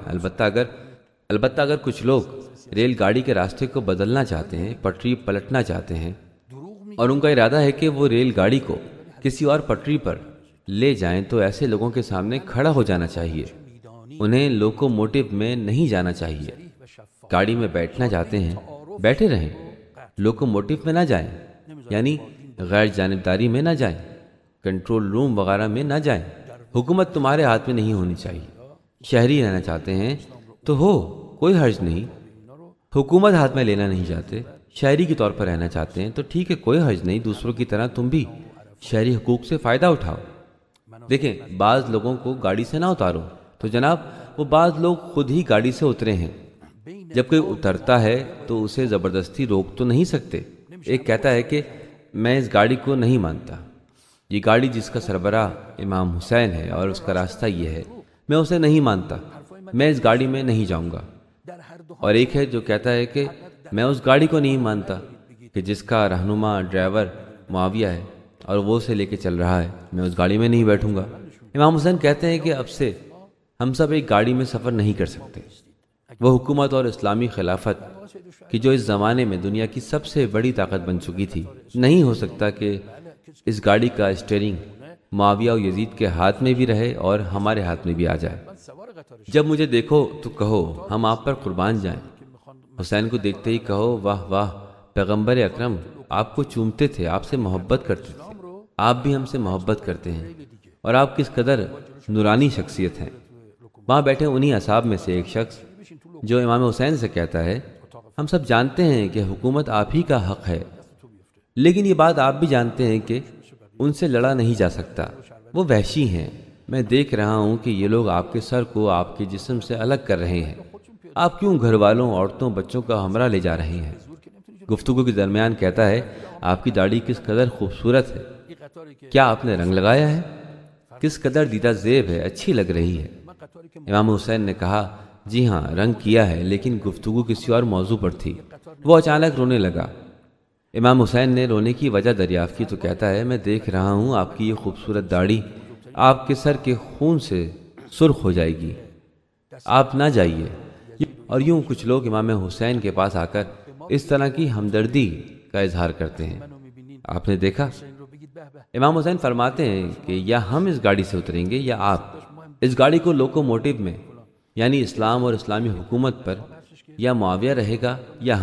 البتہ اگر کچھ لوگ ریل گاڑی کے راستے کو بدلنا چاہتے ہیں، پٹری پلٹنا چاہتے ہیں، اور ان کا ارادہ ہے کہ وہ ریل گاڑی کو کسی اور پٹری پر لے جائیں، تو ایسے لوگوں کے سامنے کھڑا ہو جانا چاہیے۔ انہیں لوکوموٹیو میں نہیں جانا چاہیے۔ گاڑی میں بیٹھنا چاہتے ہیں، بیٹھے رہیں، لوکوموٹیو میں نہ جائیں، یعنی غیر جانبداری میں نہ جائیں، کنٹرول روم وغیرہ میں نہ جائیں۔ حکومت تمہارے ہاتھ میں نہیں ہونی چاہیے۔ شہری رہنا چاہتے ہیں تو ہو، کوئی حرج نہیں، حکومت ہاتھ میں لینا نہیں چاہتے، شہری کے طور پر رہنا چاہتے ہیں تو ٹھیک ہے، کوئی حرج نہیں، دوسروں کی طرح تم بھی شہری حقوق سے فائدہ اٹھاؤ۔ دیکھیں، بعض لوگوں کو گاڑی سے نہ اتارو تو جناب وہ بعض لوگ خود ہی گاڑی سے اترے ہیں۔ جب کوئی اترتا ہے تو اسے زبردستی روک تو نہیں سکتے۔ ایک کہتا ہے کہ میں اس گاڑی کو نہیں مانتا، یہ گاڑی جس کا سربراہ امام حسین ہے اور اس کا راستہ یہ ہے، میں اسے نہیں مانتا، میں اس گاڑی میں نہیں جاؤں گا۔ اور ایک ہے جو کہتا ہے کہ میں اس گاڑی کو نہیں مانتا کہ جس کا رہنما ڈرائیور معاویہ ہے اور وہ اسے لے کے چل رہا ہے، میں اس گاڑی میں نہیں بیٹھوں گا۔ امام حسین کہتے ہیں کہ اب سے ہم سب ایک گاڑی میں سفر نہیں کر سکتے۔ وہ حکومت اور اسلامی خلافت کہ جو اس زمانے میں دنیا کی سب سے بڑی طاقت بن چکی تھی، نہیں ہو سکتا کہ اس گاڑی کا اسٹیئرنگ معاویہ و یزید کے ہاتھ میں بھی رہے اور ہمارے ہاتھ میں بھی آ جائے۔ جب مجھے دیکھو تو کہو ہم آپ پر قربان جائیں۔ حسین کو دیکھتے ہی کہو واہ واہ، پیغمبر اکرم آپ کو چومتے تھے، آپ سے محبت کرتے تھے، آپ بھی ہم سے محبت کرتے ہیں، اور آپ کس قدر نورانی شخصیت ہیں۔ وہاں بیٹھے انہی اصحاب میں سے ایک شخص جو امام حسین سے کہتا ہے، ہم سب جانتے ہیں کہ حکومت آپ ہی کا حق ہے، لیکن یہ بات آپ بھی جانتے ہیں کہ ان سے لڑا نہیں جا سکتا، وہ وحشی ہیں۔ میں دیکھ رہا ہوں کہ یہ لوگ آپ کے سر کو آپ کے جسم سے الگ کر رہے ہیں، آپ کیوں گھر والوں، عورتوں، بچوں کا ہمراہ لے جا رہے ہیں؟ گفتگو کے درمیان کہتا ہے، آپ کی داڑھی کس قدر خوبصورت ہے، کیا آپ نے رنگ لگایا ہے؟ کس قدر دیدہ زیب ہے، اچھی لگ رہی ہے۔ امام حسین نے کہا، جی ہاں، رنگ کیا ہے، لیکن گفتگو کسی اور موضوع پر تھی۔ وہ اچانک رونے لگا۔ امام حسین نے رونے کی وجہ دریافت کی تو کہتا ہے، میں دیکھ رہا ہوں آپ کی یہ خوبصورت داڑھی آپ کے سر کے خون سے سرخ ہو جائے گی، آپ نہ جائیے۔ اور یوں کچھ لوگ امام حسین کے پاس آ کر اس طرح کی ہمدردی کا اظہار کرتے ہیں۔ آپ نے دیکھا؟ امام حسین فرماتے ہیں کہ یا ہم اس گاڑی سے اتریں گے یا آپ۔ اس گاڑی کو لوکوموٹیو میں یعنی اسلام اور اسلامی حکومت پر یا معاویہ رہے گا یا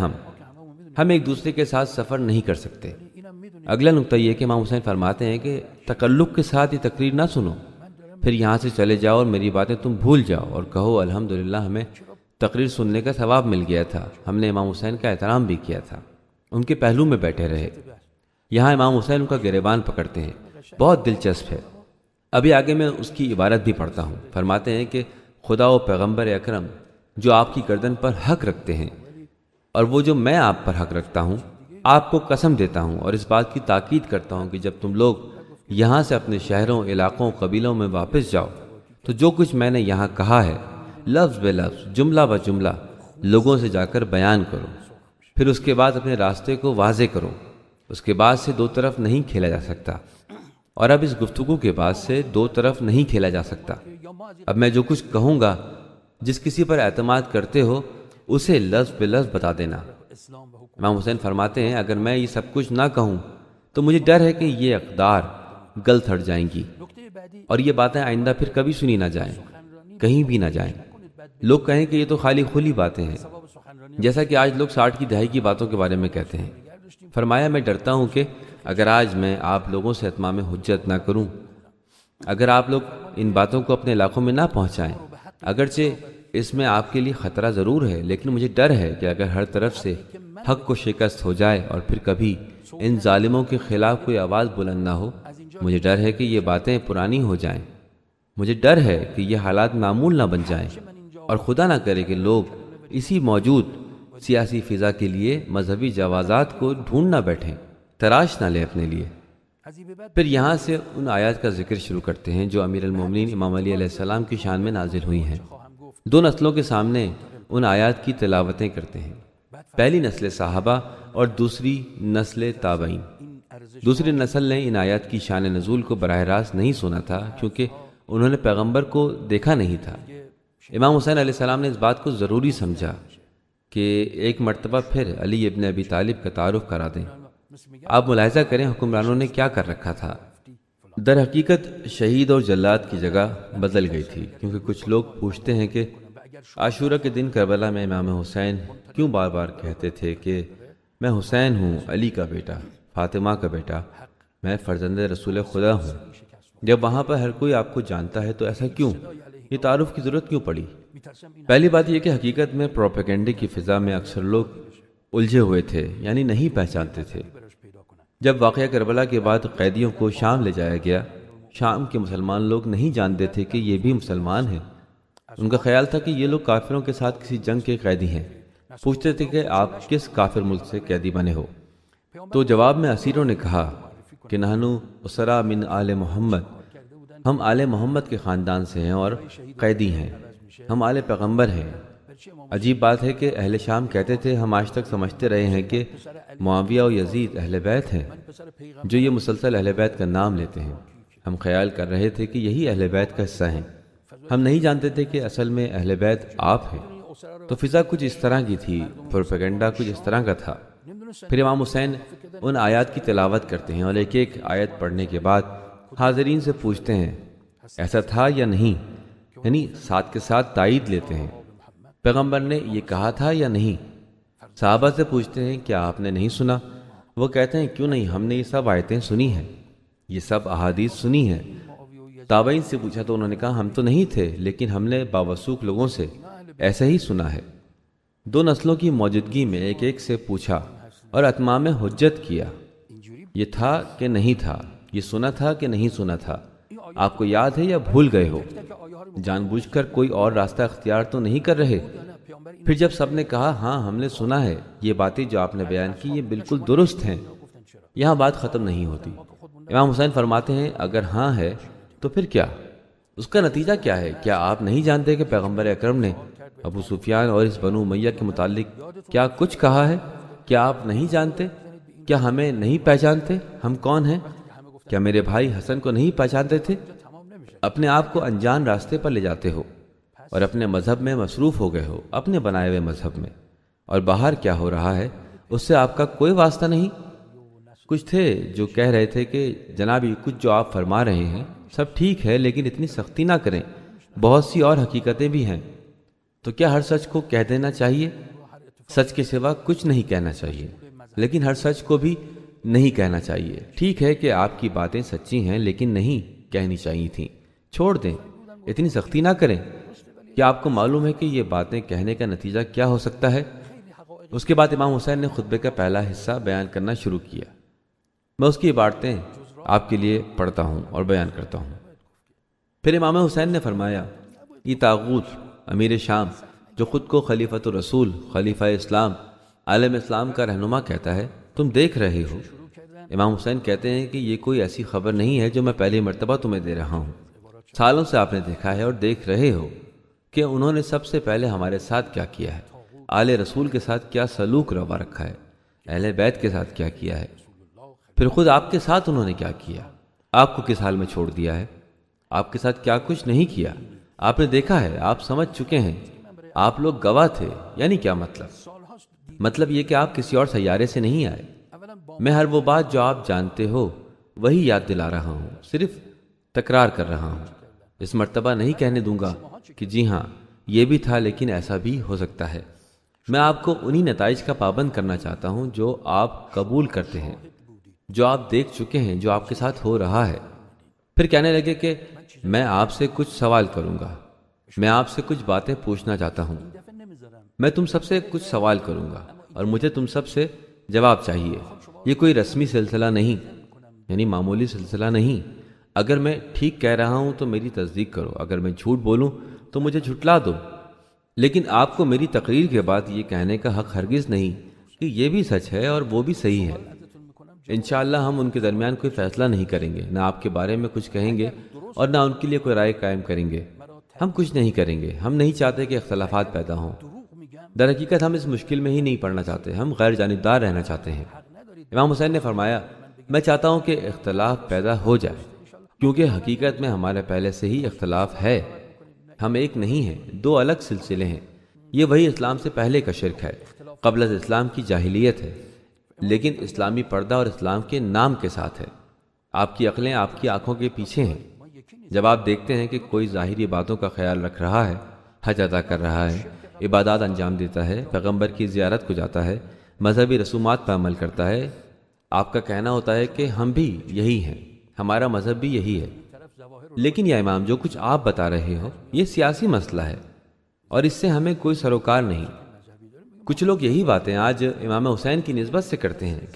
ہم ایک دوسرے کے ساتھ سفر نہیں کر سکتے۔ اگلا نقطہ یہ کہ امام حسین فرماتے ہیں کہ تکلف کے ساتھ یہ تقریر نہ سنو، پھر یہاں سے چلے جاؤ اور میری باتیں تم بھول جاؤ اور کہو الحمدللہ ہمیں تقریر سننے کا ثواب مل گیا تھا، ہم نے امام حسین کا احترام بھی کیا تھا۔ ان کے پہلو میں بیٹھے رہے۔ یہاں امام حسین ان کا گریبان پکڑتے ہیں، بہت دلچسپ ہے۔ ابھی آگے میں اس کی عبارت بھی پڑھتا ہوں۔ فرماتے ہیں کہ خدا و پیغمبر اکرم جو آپ کی گردن پر حق رکھتے ہیں اور وہ جو میں آپ پر حق رکھتا ہوں، آپ کو قسم دیتا ہوں اور اس بات کی تاکید کرتا ہوں کہ جب تم لوگ یہاں سے اپنے شہروں، علاقوں، قبیلوں میں واپس جاؤ تو جو کچھ میں نے یہاں کہا ہے لفظ بے لفظ، جملہ بہ جملہ لوگوں سے جا کر بیان کرو، پھر اس کے بعد اپنے راستے کو واضح کرو۔ اس کے بعد سے دو طرف نہیں کھیلا جا سکتا، اور اب اس گفتگو کے بعد سے دو طرف نہیں کھیلا جا سکتا۔ اب میں جو کچھ کہوں گا، جس کسی پر اعتماد کرتے ہو اسے لفظ بے لفظ بتا دینا۔ امام حسین فرماتے ہیں اگر میں یہ سب کچھ نہ کہوں تو مجھے ڈر ہے کہ یہ اقدار گل تھڑ جائیں گی اور یہ باتیں آئندہ پھر کبھی سنی نہ جائیں، کہیں بھی نہ جائیں۔ لوگ کہیں کہ یہ تو خالی کھلی باتیں ہیں، جیسا کہ آج لوگ 60 کی دہائی کی باتوں کے بارے میں کہتے ہیں۔ فرمایا میں ڈرتا ہوں کہ اگر آج میں آپ لوگوں سے اتمام حجت نہ کروں، اگر آپ لوگ ان باتوں کو اپنے علاقوں میں نہ پہنچائیں، اگرچہ اس میں آپ کے لیے خطرہ ضرور ہے، لیکن مجھے ڈر ہے کہ اگر ہر طرف سے حق کو شکست ہو جائے اور پھر کبھی ان ظالموں کے خلاف کوئی آواز بلند نہ ہو، مجھے ڈر ہے کہ یہ باتیں پرانی ہو جائیں، مجھے ڈر ہے کہ یہ حالات معمول نہ بن جائیں اور خدا نہ کرے کہ لوگ اسی موجود سیاسی فضا کے لیے مذہبی جوازات کو ڈھونڈ نہ بیٹھیں، تراش نہ لیں اپنے لیے۔ پھر یہاں سے ان آیات کا ذکر شروع کرتے ہیں جو امیر المومنین امام علی علیہ السلام کی شان میں نازل ہوئی ہیں۔ دو نسلوں کے سامنے ان آیات کی تلاوتیں کرتے ہیں، پہلی نسل صحابہ اور دوسری نسل تابعین۔ دوسری نسل نے ان آیات کی شان نزول کو براہ راست نہیں سنا تھا کیونکہ انہوں نے پیغمبر کو دیکھا نہیں تھا۔ امام حسین علیہ السلام نے اس بات کو ضروری سمجھا کہ ایک مرتبہ پھر علی ابن ابی طالب کا تعارف کرا دیں۔ آپ ملاحظہ کریں حکمرانوں نے کیا کر رکھا تھا۔ در حقیقت شہید اور جلاد کی جگہ بدل گئی تھی، کیونکہ کچھ لوگ پوچھتے ہیں کہ عاشورہ کے دن کربلا میں امام حسین کیوں بار بار کہتے تھے کہ میں حسین ہوں، علی کا بیٹا، فاطمہ کا بیٹا، میں فرزند رسول خدا ہوں، جب وہاں پر ہر کوئی آپ کو جانتا ہے تو ایسا کیوں؟ یہ تعارف کی ضرورت کیوں پڑی؟ پہلی بات یہ کہ حقیقت میں پروپیگنڈے کی فضا میں اکثر لوگ الجھے ہوئے تھے، یعنی نہیں پہچانتے تھے۔ جب واقعہ کربلا کے بعد قیدیوں کو شام لے جایا گیا، شام کے مسلمان لوگ نہیں جانتے تھے کہ یہ بھی مسلمان ہیں۔ ان کا خیال تھا کہ یہ لوگ کافروں کے ساتھ کسی جنگ کے قیدی ہیں۔ پوچھتے تھے کہ آپ کس کافر ملک سے قیدی بنے ہو؟ تو جواب میں اسیروں نے کہا کہ نحنو اسرا من آل محمد، ہم آل محمد کے خاندان سے ہیں اور قیدی ہیں، ہم آل پیغمبر ہیں۔ عجیب بات ہے کہ اہل شام کہتے تھے ہم آج تک سمجھتے رہے ہیں کہ معاویہ و یزید اہل بیت ہیں، جو یہ مسلسل اہل بیت کا نام لیتے ہیں۔ ہم خیال کر رہے تھے کہ یہی اہل بیت کا حصہ ہیں، ہم نہیں جانتے تھے کہ اصل میں اہل بیت آپ ہیں۔ تو فضا کچھ اس طرح کی تھی، پروپیگنڈا کچھ اس طرح کا تھا۔ پھر امام حسین ان آیات کی تلاوت کرتے ہیں اور ایک ایک آیت پڑھنے کے بعد حاضرین سے پوچھتے ہیں ایسا تھا یا نہیں، یعنی ساتھ کے ساتھ تائید لیتے ہیں، پیغمبر نے یہ کہا تھا یا نہیں۔ صحابہ سے پوچھتے ہیں کیا آپ نے نہیں سنا؟ وہ کہتے ہیں کیوں نہیں، ہم نے یہ سب آیتیں سنی ہیں، یہ سب احادیث سنی ہیں۔ تابعین سے پوچھا تو انہوں نے کہا ہم تو نہیں تھے، لیکن ہم نے باوثوق لوگوں سے ایسا ہی سنا ہے۔ دو نسلوں کی موجودگی میں ایک ایک سے پوچھا اور اتمام حجت کیا، یہ تھا کہ نہیں تھا، یہ سنا تھا کہ نہیں سنا تھا، آپ کو یاد ہے یا بھول گئے ہو؟ جان بوجھ کر کوئی اور راستہ اختیار تو نہیں کر رہے۔ پھر جب سب نے کہا ہاں ہم نے سنا ہے، یہ باتیں جو آپ نے بیان کی یہ بالکل درست ہیں، یہاں بات ختم نہیں ہوتی۔ امام حسین فرماتے ہیں اگر ہاں ہے تو پھر کیا؟ اس کا نتیجہ کیا ہے؟ کیا آپ نہیں جانتے کہ پیغمبر اکرم نے ابو سفیان اور اس بنو امیہ کے متعلق کیا کچھ کہا ہے؟ کیا آپ نہیں جانتے؟ کیا ہمیں نہیں پہچانتے؟ ہم کون ہیں؟ کیا میرے بھائی حسن کو نہیں پہچانتے تھے؟ اپنے آپ کو انجان راستے پر لے جاتے ہو اور اپنے مذہب میں مصروف ہو گئے ہو، اپنے بنائے ہوئے مذہب میں، اور باہر کیا ہو رہا ہے اس سے آپ کا کوئی واسطہ نہیں۔ کچھ تھے جو کہہ رہے تھے کہ جناب یہ کچھ جو آپ فرما رہے ہیں سب ٹھیک ہے، لیکن اتنی سختی نہ کریں، بہت سی اور حقیقتیں بھی ہیں۔ تو کیا ہر سچ کو کہہ دینا چاہیے؟ سچ کے سوا کچھ نہیں کہنا چاہیے، لیکن ہر سچ کو بھی نہیں کہنا چاہیے۔ ٹھیک ہے کہ آپ کی باتیں سچی ہیں، لیکن نہیں کہنی چاہیے تھیں۔ چھوڑ دیں، اتنی سختی نہ کریں۔ کیا آپ کو معلوم ہے کہ یہ باتیں کہنے کا نتیجہ کیا ہو سکتا ہے؟ اس کے بعد امام حسین نے خطبے کا پہلا حصہ بیان کرنا شروع کیا۔ میں اس کی عبارتیں آپ کے لیے پڑھتا ہوں اور بیان کرتا ہوں۔ پھر امام حسین نے فرمایا، یہ طاغوت امیر شام جو خود کو خلیفۃ الرسول، خلیفہ اسلام، عالم اسلام کا رہنما کہتا ہے، تم دیکھ رہے ہو۔ امام حسین کہتے ہیں کہ یہ کوئی ایسی خبر نہیں ہے جو میں پہلی مرتبہ تمہیں دے رہا ہوں۔ سالوں سے آپ نے دیکھا ہے اور دیکھ رہے ہو کہ انہوں نے سب سے پہلے ہمارے ساتھ کیا کیا ہے، آل رسول کے ساتھ کیا سلوک روا رکھا ہے، اہل بیت کے ساتھ کیا کیا ہے، پھر خود آپ کے ساتھ انہوں نے کیا کیا، آپ کو کس حال میں چھوڑ دیا ہے، آپ کے ساتھ کیا کچھ نہیں کیا۔ آپ نے دیکھا ہے، آپ سمجھ چکے ہیں، آپ لوگ گواہ تھے۔ یعنی کیا مطلب یہ کہ آپ کسی اور سیارے سے نہیں آئے۔ میں ہر وہ بات جو آپ جانتے ہو وہی یاد دلا رہا ہوں، صرف تکرار کر رہا ہوں۔ اس مرتبہ نہیں کہنے دوں گا کہ جی ہاں یہ بھی تھا لیکن ایسا بھی ہو سکتا ہے۔ میں آپ کو انہی نتائج کا پابند کرنا چاہتا ہوں جو آپ قبول کرتے ہیں، جو آپ دیکھ چکے ہیں، جو آپ کے ساتھ ہو رہا ہے۔ پھر کہنے لگے کہ میں آپ سے کچھ سوال کروں گا، میں آپ سے کچھ باتیں پوچھنا چاہتا ہوں، میں تم سب سے کچھ سوال کروں گا اور مجھے تم سب سے جواب چاہیے۔ یہ کوئی رسمی سلسلہ نہیں، یعنی معمولی سلسلہ نہیں۔ اگر میں ٹھیک کہہ رہا ہوں تو میری تصدیق کرو، اگر میں جھوٹ بولوں تو مجھے جھٹلا دو، لیکن آپ کو میری تقریر کے بعد یہ کہنے کا حق ہرگز نہیں کہ یہ بھی سچ ہے اور وہ بھی صحیح ہے۔ انشاءاللہ ہم ان کے درمیان کوئی فیصلہ نہیں کریں گے، نہ آپ کے بارے میں کچھ کہیں گے اور نہ ان کے لیے کوئی رائے قائم کریں گے۔ ہم کچھ نہیں کریں گے، ہم نہیں چاہتے کہ اختلافات پیدا ہوں۔ در حقیقت ہم اس مشکل میں ہی نہیں پڑنا چاہتے، ہم غیر جانبدار رہنا چاہتے ہیں۔ امام حسین نے فرمایا، میں چاہتا ہوں کہ اختلاف پیدا ہو جائے، کیونکہ حقیقت میں ہمارے پہلے سے ہی اختلاف ہے، ہم ایک نہیں ہیں، دو الگ سلسلے ہیں۔ یہ وہی اسلام سے پہلے کا شرک ہے، قبل از اسلام کی جاہلیت ہے، لیکن اسلامی پردہ اور اسلام کے نام کے ساتھ ہے۔ آپ کی عقلیں آپ کی آنکھوں کے پیچھے ہیں۔ جب آپ دیکھتے ہیں کہ کوئی ظاہری باتوں کا خیال رکھ رہا ہے، حج ادا کر رہا ہے، عبادات انجام دیتا ہے، پیغمبر کی زیارت کو جاتا ہے، مذہبی رسومات پر عمل کرتا ہے، آپ کا کہنا ہوتا ہے کہ ہم بھی یہی ہیں، ہمارا مذہب بھی یہی ہے۔ لیکن یا امام جو کچھ آپ بتا رہے ہو یہ سیاسی مسئلہ ہے اور اس سے ہمیں کوئی سروکار نہیں۔ کچھ لوگ یہی باتیں آج امام حسین کی نسبت سے کرتے ہیں،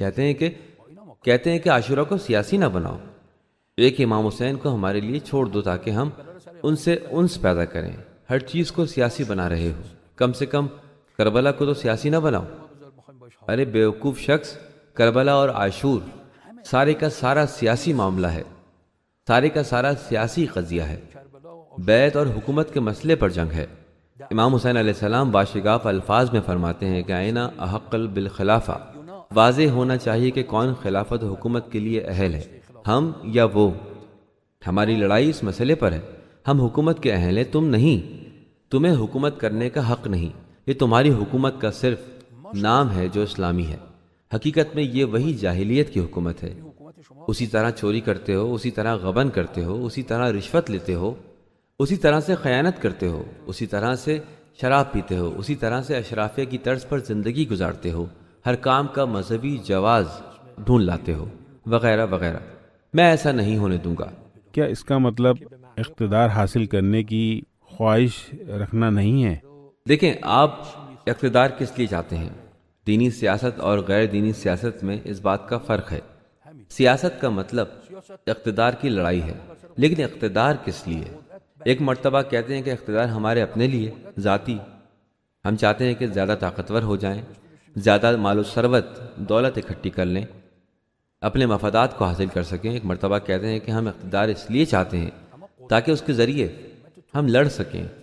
کہتے ہیں کہ عاشورہ کو سیاسی نہ بناؤ، ایک امام حسین کو ہمارے لیے چھوڑ دو تاکہ ہم ان سے انس پیدا کریں۔ ہر چیز کو سیاسی بنا رہے ہو، کم سے کم کربلا کو تو سیاسی نہ بناؤ۔ ارے بیوقوف شخص، کربلا اور عاشور سارے کا سارا سیاسی معاملہ ہے، سارے کا سارا سیاسی قضیہ ہے، بیت اور حکومت کے مسئلے پر جنگ ہے۔ امام حسین علیہ السلام باشگاف الفاظ میں فرماتے ہیں کہ آئینہ احق بالخلافہ، واضح ہونا چاہیے کہ کون خلافت و حکومت کے لیے اہل ہے، ہم یا وہ۔ ہماری لڑائی اس مسئلے پر ہے، ہم حکومت کے اہل ہیں، تم نہیں، تمہیں حکومت کرنے کا حق نہیں، یہ تمہاری حکومت کا صرف نام ہے جو اسلامی ہے، حقیقت میں یہ وہی جاہلیت کی حکومت ہے۔ اسی طرح چوری کرتے ہو، اسی طرح غبن کرتے ہو، اسی طرح رشوت لیتے ہو، اسی طرح سے خیانت کرتے ہو، اسی طرح سے شراب پیتے ہو، اسی طرح سے اشرافیہ کی طرز پر زندگی گزارتے ہو، ہر کام کا مذہبی جواز ڈھونڈ لاتے ہو، وغیرہ وغیرہ۔ میں ایسا نہیں ہونے دوں گا۔ کیا اس کا مطلب اقتدار حاصل کرنے کی خواہش رکھنا نہیں ہے؟ دیکھیں، آپ اقتدار کس لیے چاہتے ہیں؟ دینی سیاست اور غیر دینی سیاست میں اس بات کا فرق ہے۔ سیاست کا مطلب اقتدار کی لڑائی ہے، لیکن اقتدار کس لیے؟ ایک مرتبہ کہتے ہیں کہ اقتدار ہمارے اپنے لیے ذاتی، ہم چاہتے ہیں کہ زیادہ طاقتور ہو جائیں، زیادہ مال و ثروت دولت اکٹھی کر لیں، اپنے مفادات کو حاصل کر سکیں۔ ایک مرتبہ کہتے ہیں کہ ہم اقتدار اس لیے چاہتے ہیں تاکہ اس کے ذریعے ہم لڑ سکیں،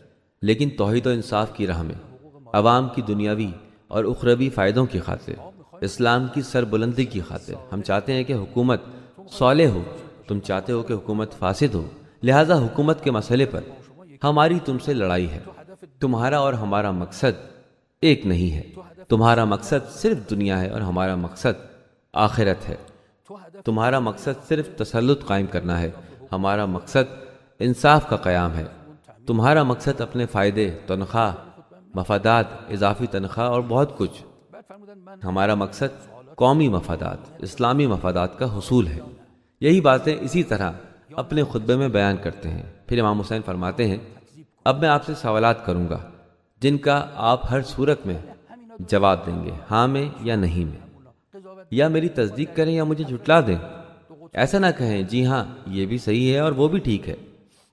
لیکن توحید و انصاف کی راہ میں عوام کی دنیاوی اور اخروی فائدوں کی خاطر، اسلام کی سربلندی کی خاطر ہم چاہتے ہیں کہ حکومت صالح ہو، تم چاہتے ہو کہ حکومت فاسد ہو، لہذا حکومت کے مسئلے پر ہماری تم سے لڑائی ہے۔ تمہارا اور ہمارا مقصد ایک نہیں ہے، تمہارا مقصد صرف دنیا ہے اور ہمارا مقصد آخرت ہے۔ تمہارا مقصد صرف تسلط قائم کرنا ہے، ہمارا مقصد انصاف کا قیام ہے۔ تمہارا مقصد اپنے فائدے، تنخواہ، مفادات، اضافی تنخواہ اور بہت کچھ، ہمارا مقصد قومی مفادات، اسلامی مفادات کا حصول ہے۔ یہی باتیں اسی طرح اپنے خطبے میں بیان کرتے ہیں۔ پھر امام حسین فرماتے ہیں، اب میں آپ سے سوالات کروں گا جن کا آپ ہر صورت میں جواب دیں گے، ہاں میں یا نہیں میں، یا میری تصدیق کریں یا مجھے جھٹلا دیں۔ ایسا نہ کہیں جی ہاں یہ بھی صحیح ہے اور وہ بھی ٹھیک ہے،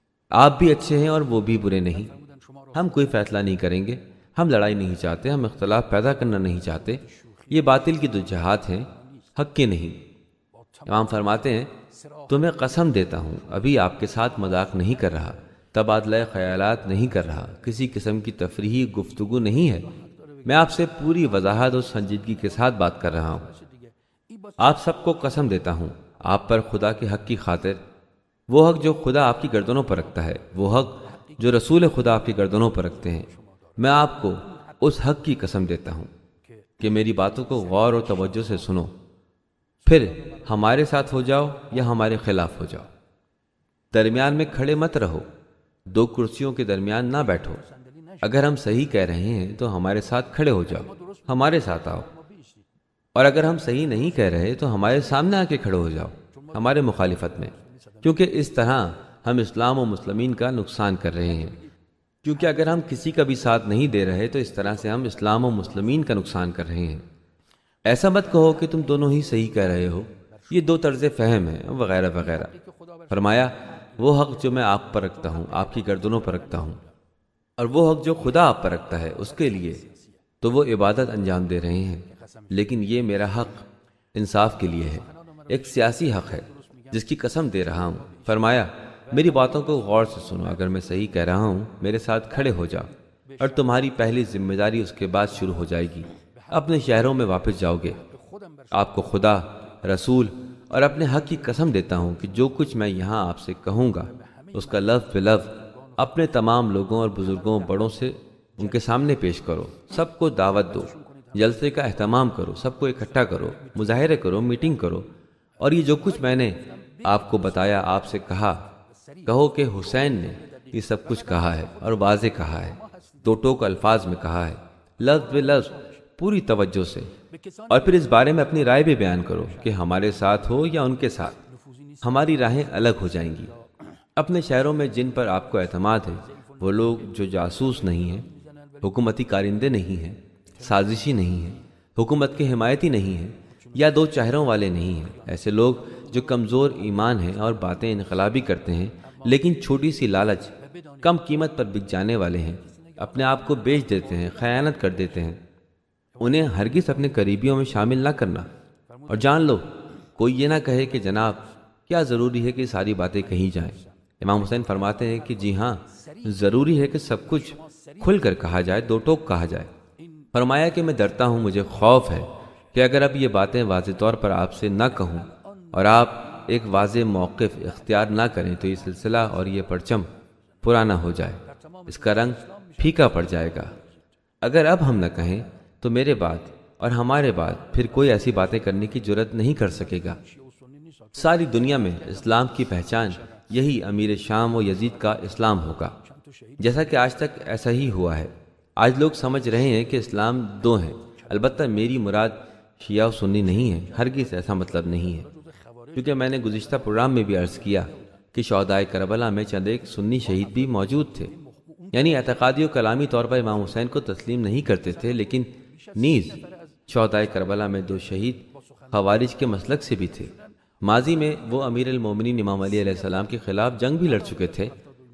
آپ بھی اچھے ہیں اور وہ بھی برے نہیں۔ ہم کوئی فیصلہ نہیں کریں گے، ہم لڑائی نہیں چاہتے، ہم اختلاف پیدا کرنا نہیں چاہتے۔ یہ باطل کی دجہات ہیں، حق کی نہیں۔ امام فرماتے ہیں، تمہیں قسم دیتا ہوں ابھی آپ کے ساتھ مذاق نہیں کر رہا، تبادلہ خیالات نہیں کر رہا، کسی قسم کی تفریحی گفتگو نہیں ہے، میں آپ سے پوری وضاحت اور سنجیدگی کے ساتھ بات کر رہا ہوں۔ آپ سب کو قسم دیتا ہوں آپ پر خدا کے حق کی خاطر، وہ حق جو خدا آپ کی گردنوں پر رکھتا ہے، وہ حق جو رسول خدا آپ کی گردنوں پر رکھتے ہیں، میں آپ کو اس حق کی قسم دیتا ہوں کہ میری باتوں کو غور اور توجہ سے سنو، پھر ہمارے ساتھ ہو جاؤ یا ہمارے خلاف ہو جاؤ، درمیان میں کھڑے مت رہو، دو کرسیوں کے درمیان نہ بیٹھو۔ اگر ہم صحیح کہہ رہے ہیں تو ہمارے ساتھ کھڑے ہو جاؤ، ہمارے ساتھ آؤ، اور اگر ہم صحیح نہیں کہہ رہے تو ہمارے سامنے آ کے کھڑے ہو جاؤ ہمارے مخالفت میں، کیونکہ اس طرح ہم اسلام و مسلمین کا نقصان کر رہے ہیں۔ کیونکہ اگر ہم کسی کا بھی ساتھ نہیں دے رہے تو اس طرح سے ہم اسلام و مسلمین کا نقصان کر رہے ہیں۔ ایسا مت کہو کہ تم دونوں ہی صحیح کہہ رہے ہو، یہ دو طرز فہم ہیں، وغیرہ وغیرہ۔ فرمایا، وہ حق جو میں آپ پر رکھتا ہوں، آپ کی گردنوں پر رکھتا ہوں، اور وہ حق جو خدا آپ پر رکھتا ہے اس کے لیے تو وہ عبادت انجام دے رہے ہیں، لیکن یہ میرا حق انصاف کے لیے ہے، ایک سیاسی حق ہے جس کی قسم دے رہا ہوں۔ فرمایا، میری باتوں کو غور سے سنو، اگر میں صحیح کہہ رہا ہوں میرے ساتھ کھڑے ہو جاؤ، اور تمہاری پہلی ذمہ داری اس کے بعد شروع ہو جائے گی، اپنے شہروں میں واپس جاؤ گے۔ آپ کو خدا، رسول اور اپنے حق کی قسم دیتا ہوں کہ جو کچھ میں یہاں آپ سے کہوں گا اس کا لفظ بلفظ اپنے تمام لوگوں اور بزرگوں بڑوں سے ان کے سامنے پیش کرو، سب کو دعوت دو، جلسے کا اہتمام کرو، سب کو اکٹھا کرو، مظاہرے کرو، میٹنگ کرو، اور یہ جو کچھ میں نے آپ کو بتایا، آپ سے کہا، کہو کہ حسین نے یہ سب کچھ کہا ہے اور واضح کہا ہے، دو ٹوک الفاظ میں کہا ہے، لفظ بلفظ پوری توجہ سے، اور پھر اس بارے میں اپنی رائے بھی بیان کرو کہ ہمارے ساتھ ہو یا ان کے ساتھ، ہماری راہیں الگ ہو جائیں گی۔ اپنے شہروں میں جن پر آپ کو اعتماد ہے، وہ لوگ جو جاسوس نہیں ہیں، حکومتی کارندے نہیں ہیں، سازشی نہیں ہیں، حکومت کے حمایتی نہیں ہیں، یا دو چہروں والے نہیں ہیں، ایسے لوگ جو کمزور ایمان ہیں اور باتیں انقلابی کرتے ہیں، لیکن چھوٹی سی لالچ، کم قیمت پر بک جانے والے ہیں، اپنے آپ کو بیچ دیتے ہیں، خیانت کر دیتے ہیں، انہیں ہرگز اپنے قریبیوں میں شامل نہ کرنا۔ اور جان لو، کوئی یہ نہ کہے کہ جناب کیا ضروری ہے کہ ساری باتیں کہی جائیں۔ امام حسین فرماتے ہیں کہ جی ہاں، ضروری ہے کہ سب کچھ کھل کر کہا جائے، دو ٹوک کہا جائے۔ فرمایا کہ میں ڈرتا ہوں، مجھے خوف ہے کہ اگر اب یہ باتیں واضح طور پر آپ سے نہ کہوں اور آپ ایک واضح موقف اختیار نہ کریں تو یہ سلسلہ اور یہ پرچم پرانا ہو جائے، اس کا رنگ پھیکا پڑ جائے گا۔ اگر اب ہم نہ کہیں تو میرے بعد اور ہمارے بعد پھر کوئی ایسی باتیں کرنے کی جرت نہیں کر سکے گا۔ ساری دنیا میں اسلام کی پہچان یہی امیر شام و یزید کا اسلام ہوگا، جیسا کہ آج تک ایسا ہی ہوا ہے۔ آج لوگ سمجھ رہے ہیں کہ اسلام دو ہیں، البتہ میری مراد شیعہ و سنی نہیں ہے، ہرگز ایسا مطلب نہیں ہے، کیونکہ میں نے گزشتہ پروگرام میں بھی عرض کیا کہ شہدائے کربلا میں چند ایک سنی شہید بھی موجود تھے، یعنی اعتقادی و کلامی طور پر امام حسین کو تسلیم نہیں کرتے تھے، لیکن نیز شہدائے کربلا میں دو شہید خوارج کے مسلک سے بھی تھے۔ ماضی میں وہ امیر المومنین امام علی علیہ السلام کے خلاف جنگ بھی لڑ چکے تھے۔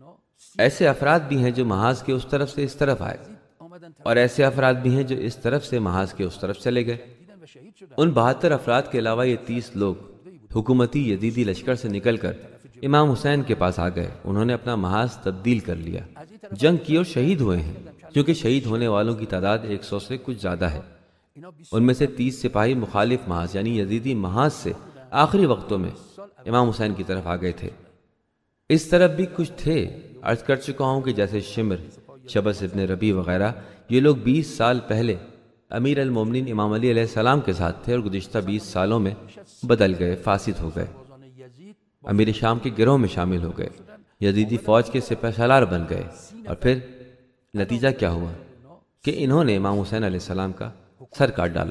ایسے افراد بھی ہیں جو محاذ کے اس طرف سے اس طرف آئے، اور ایسے افراد بھی ہیں جو اس طرف سے محاذ کے اس طرف چلے گئے۔ ان 72 افراد کے علاوہ یہ 30 لوگ حکومتی یزیدی لشکر سے نکل کر امام حسین کے پاس آ گئے۔ انہوں نے اپنا محاذ تبدیل کر لیا، جنگ کی اور شہید ہوئے ہیں، کیونکہ شہید ہونے والوں کی تعداد 100 سے کچھ زیادہ ہے۔ ان میں سے 30 سپاہی مخالف محاذ یعنی یزیدی محاذ سے آخری وقتوں میں امام حسین کی طرف آ گئے تھے۔ اس طرف بھی کچھ تھے، عرض کر چکا ہوں کہ جیسے شمر، شبس ابن ربی وغیرہ، یہ لوگ 20 سال پہلے امیر المومنین امام علی علیہ السلام کے ساتھ تھے اور گزشتہ 20 سالوں میں بدل گئے، فاسد ہو گئے، امیر شام کے گروہ میں شامل ہو گئے، یزیدی فوج کے سپہ سالار بن گئے، اور پھر نتیجہ کیا ہوا کہ انہوں نے امام حسین علیہ السلام کا سر کاٹ ڈالا۔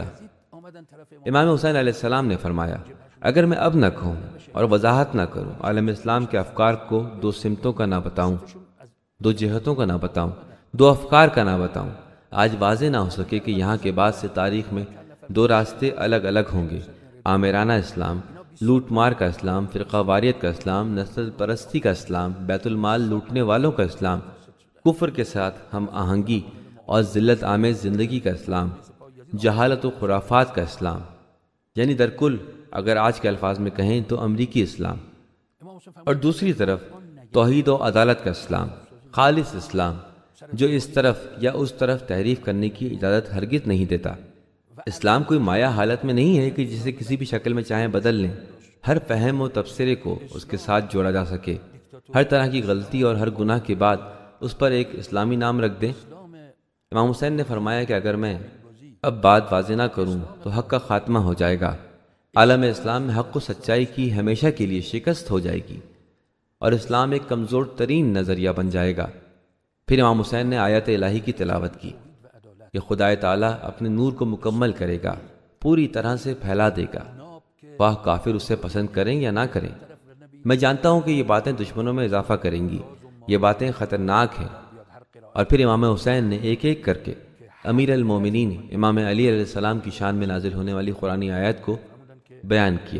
امام حسین علیہ السلام نے فرمایا، اگر میں اب نہ کہوں اور وضاحت نہ کروں، عالم اسلام کے افکار کو 2 سمتوں کا نہ بتاؤں، 2 جہتوں کا نہ بتاؤں، 2 افکار کا نہ بتاؤں، آج واضح نہ ہو سکے کہ یہاں کے بعد سے تاریخ میں 2 راستے الگ الگ ہوں گے، آمیرانہ اسلام، لوٹ مار کا اسلام، فرقہ واریت کا اسلام، نسل پرستی کا اسلام، بیت المال لوٹنے والوں کا اسلام، کفر کے ساتھ ہم آہنگی اور ذلت آمیز زندگی کا اسلام، جہالت و خرافات کا اسلام، یعنی درکل اگر آج کے الفاظ میں کہیں تو امریکی اسلام، اور دوسری طرف توحید و عدالت کا اسلام، خالص اسلام جو اس طرف یا اس طرف تحریف کرنے کی اجازت ہرگز نہیں دیتا۔ اسلام کوئی مایا حالت میں نہیں ہے کہ جسے کسی بھی شکل میں چاہیں بدل لیں، ہر فہم و تبصرے کو اس کے ساتھ جوڑا جا سکے، ہر طرح کی غلطی اور ہر گناہ کے بعد اس پر ایک اسلامی نام رکھ دیں۔ امام حسین نے فرمایا کہ اگر میں اب بات واضح نہ کروں تو حق کا خاتمہ ہو جائے گا، عالم اسلام میں حق و سچائی کی ہمیشہ کے لیے شکست ہو جائے گی اور اسلام ایک کمزور ترین نظریہ بن جائے گا۔ پھر امام حسین نے آیت الہی کی تلاوت کی کہ خدا تعالیٰ اپنے نور کو مکمل کرے گا، پوری طرح سے پھیلا دے گا، خواہ کافر اسے پسند کریں یا نہ کریں۔ میں جانتا ہوں کہ یہ باتیں دشمنوں میں اضافہ کریں گی، یہ باتیں خطرناک ہیں۔ اور پھر امام حسین نے ایک ایک کر کے امیر المومنین امام علی علیہ السلام کی شان میں نازل ہونے والی قرآنی آیت کو بیان کیا۔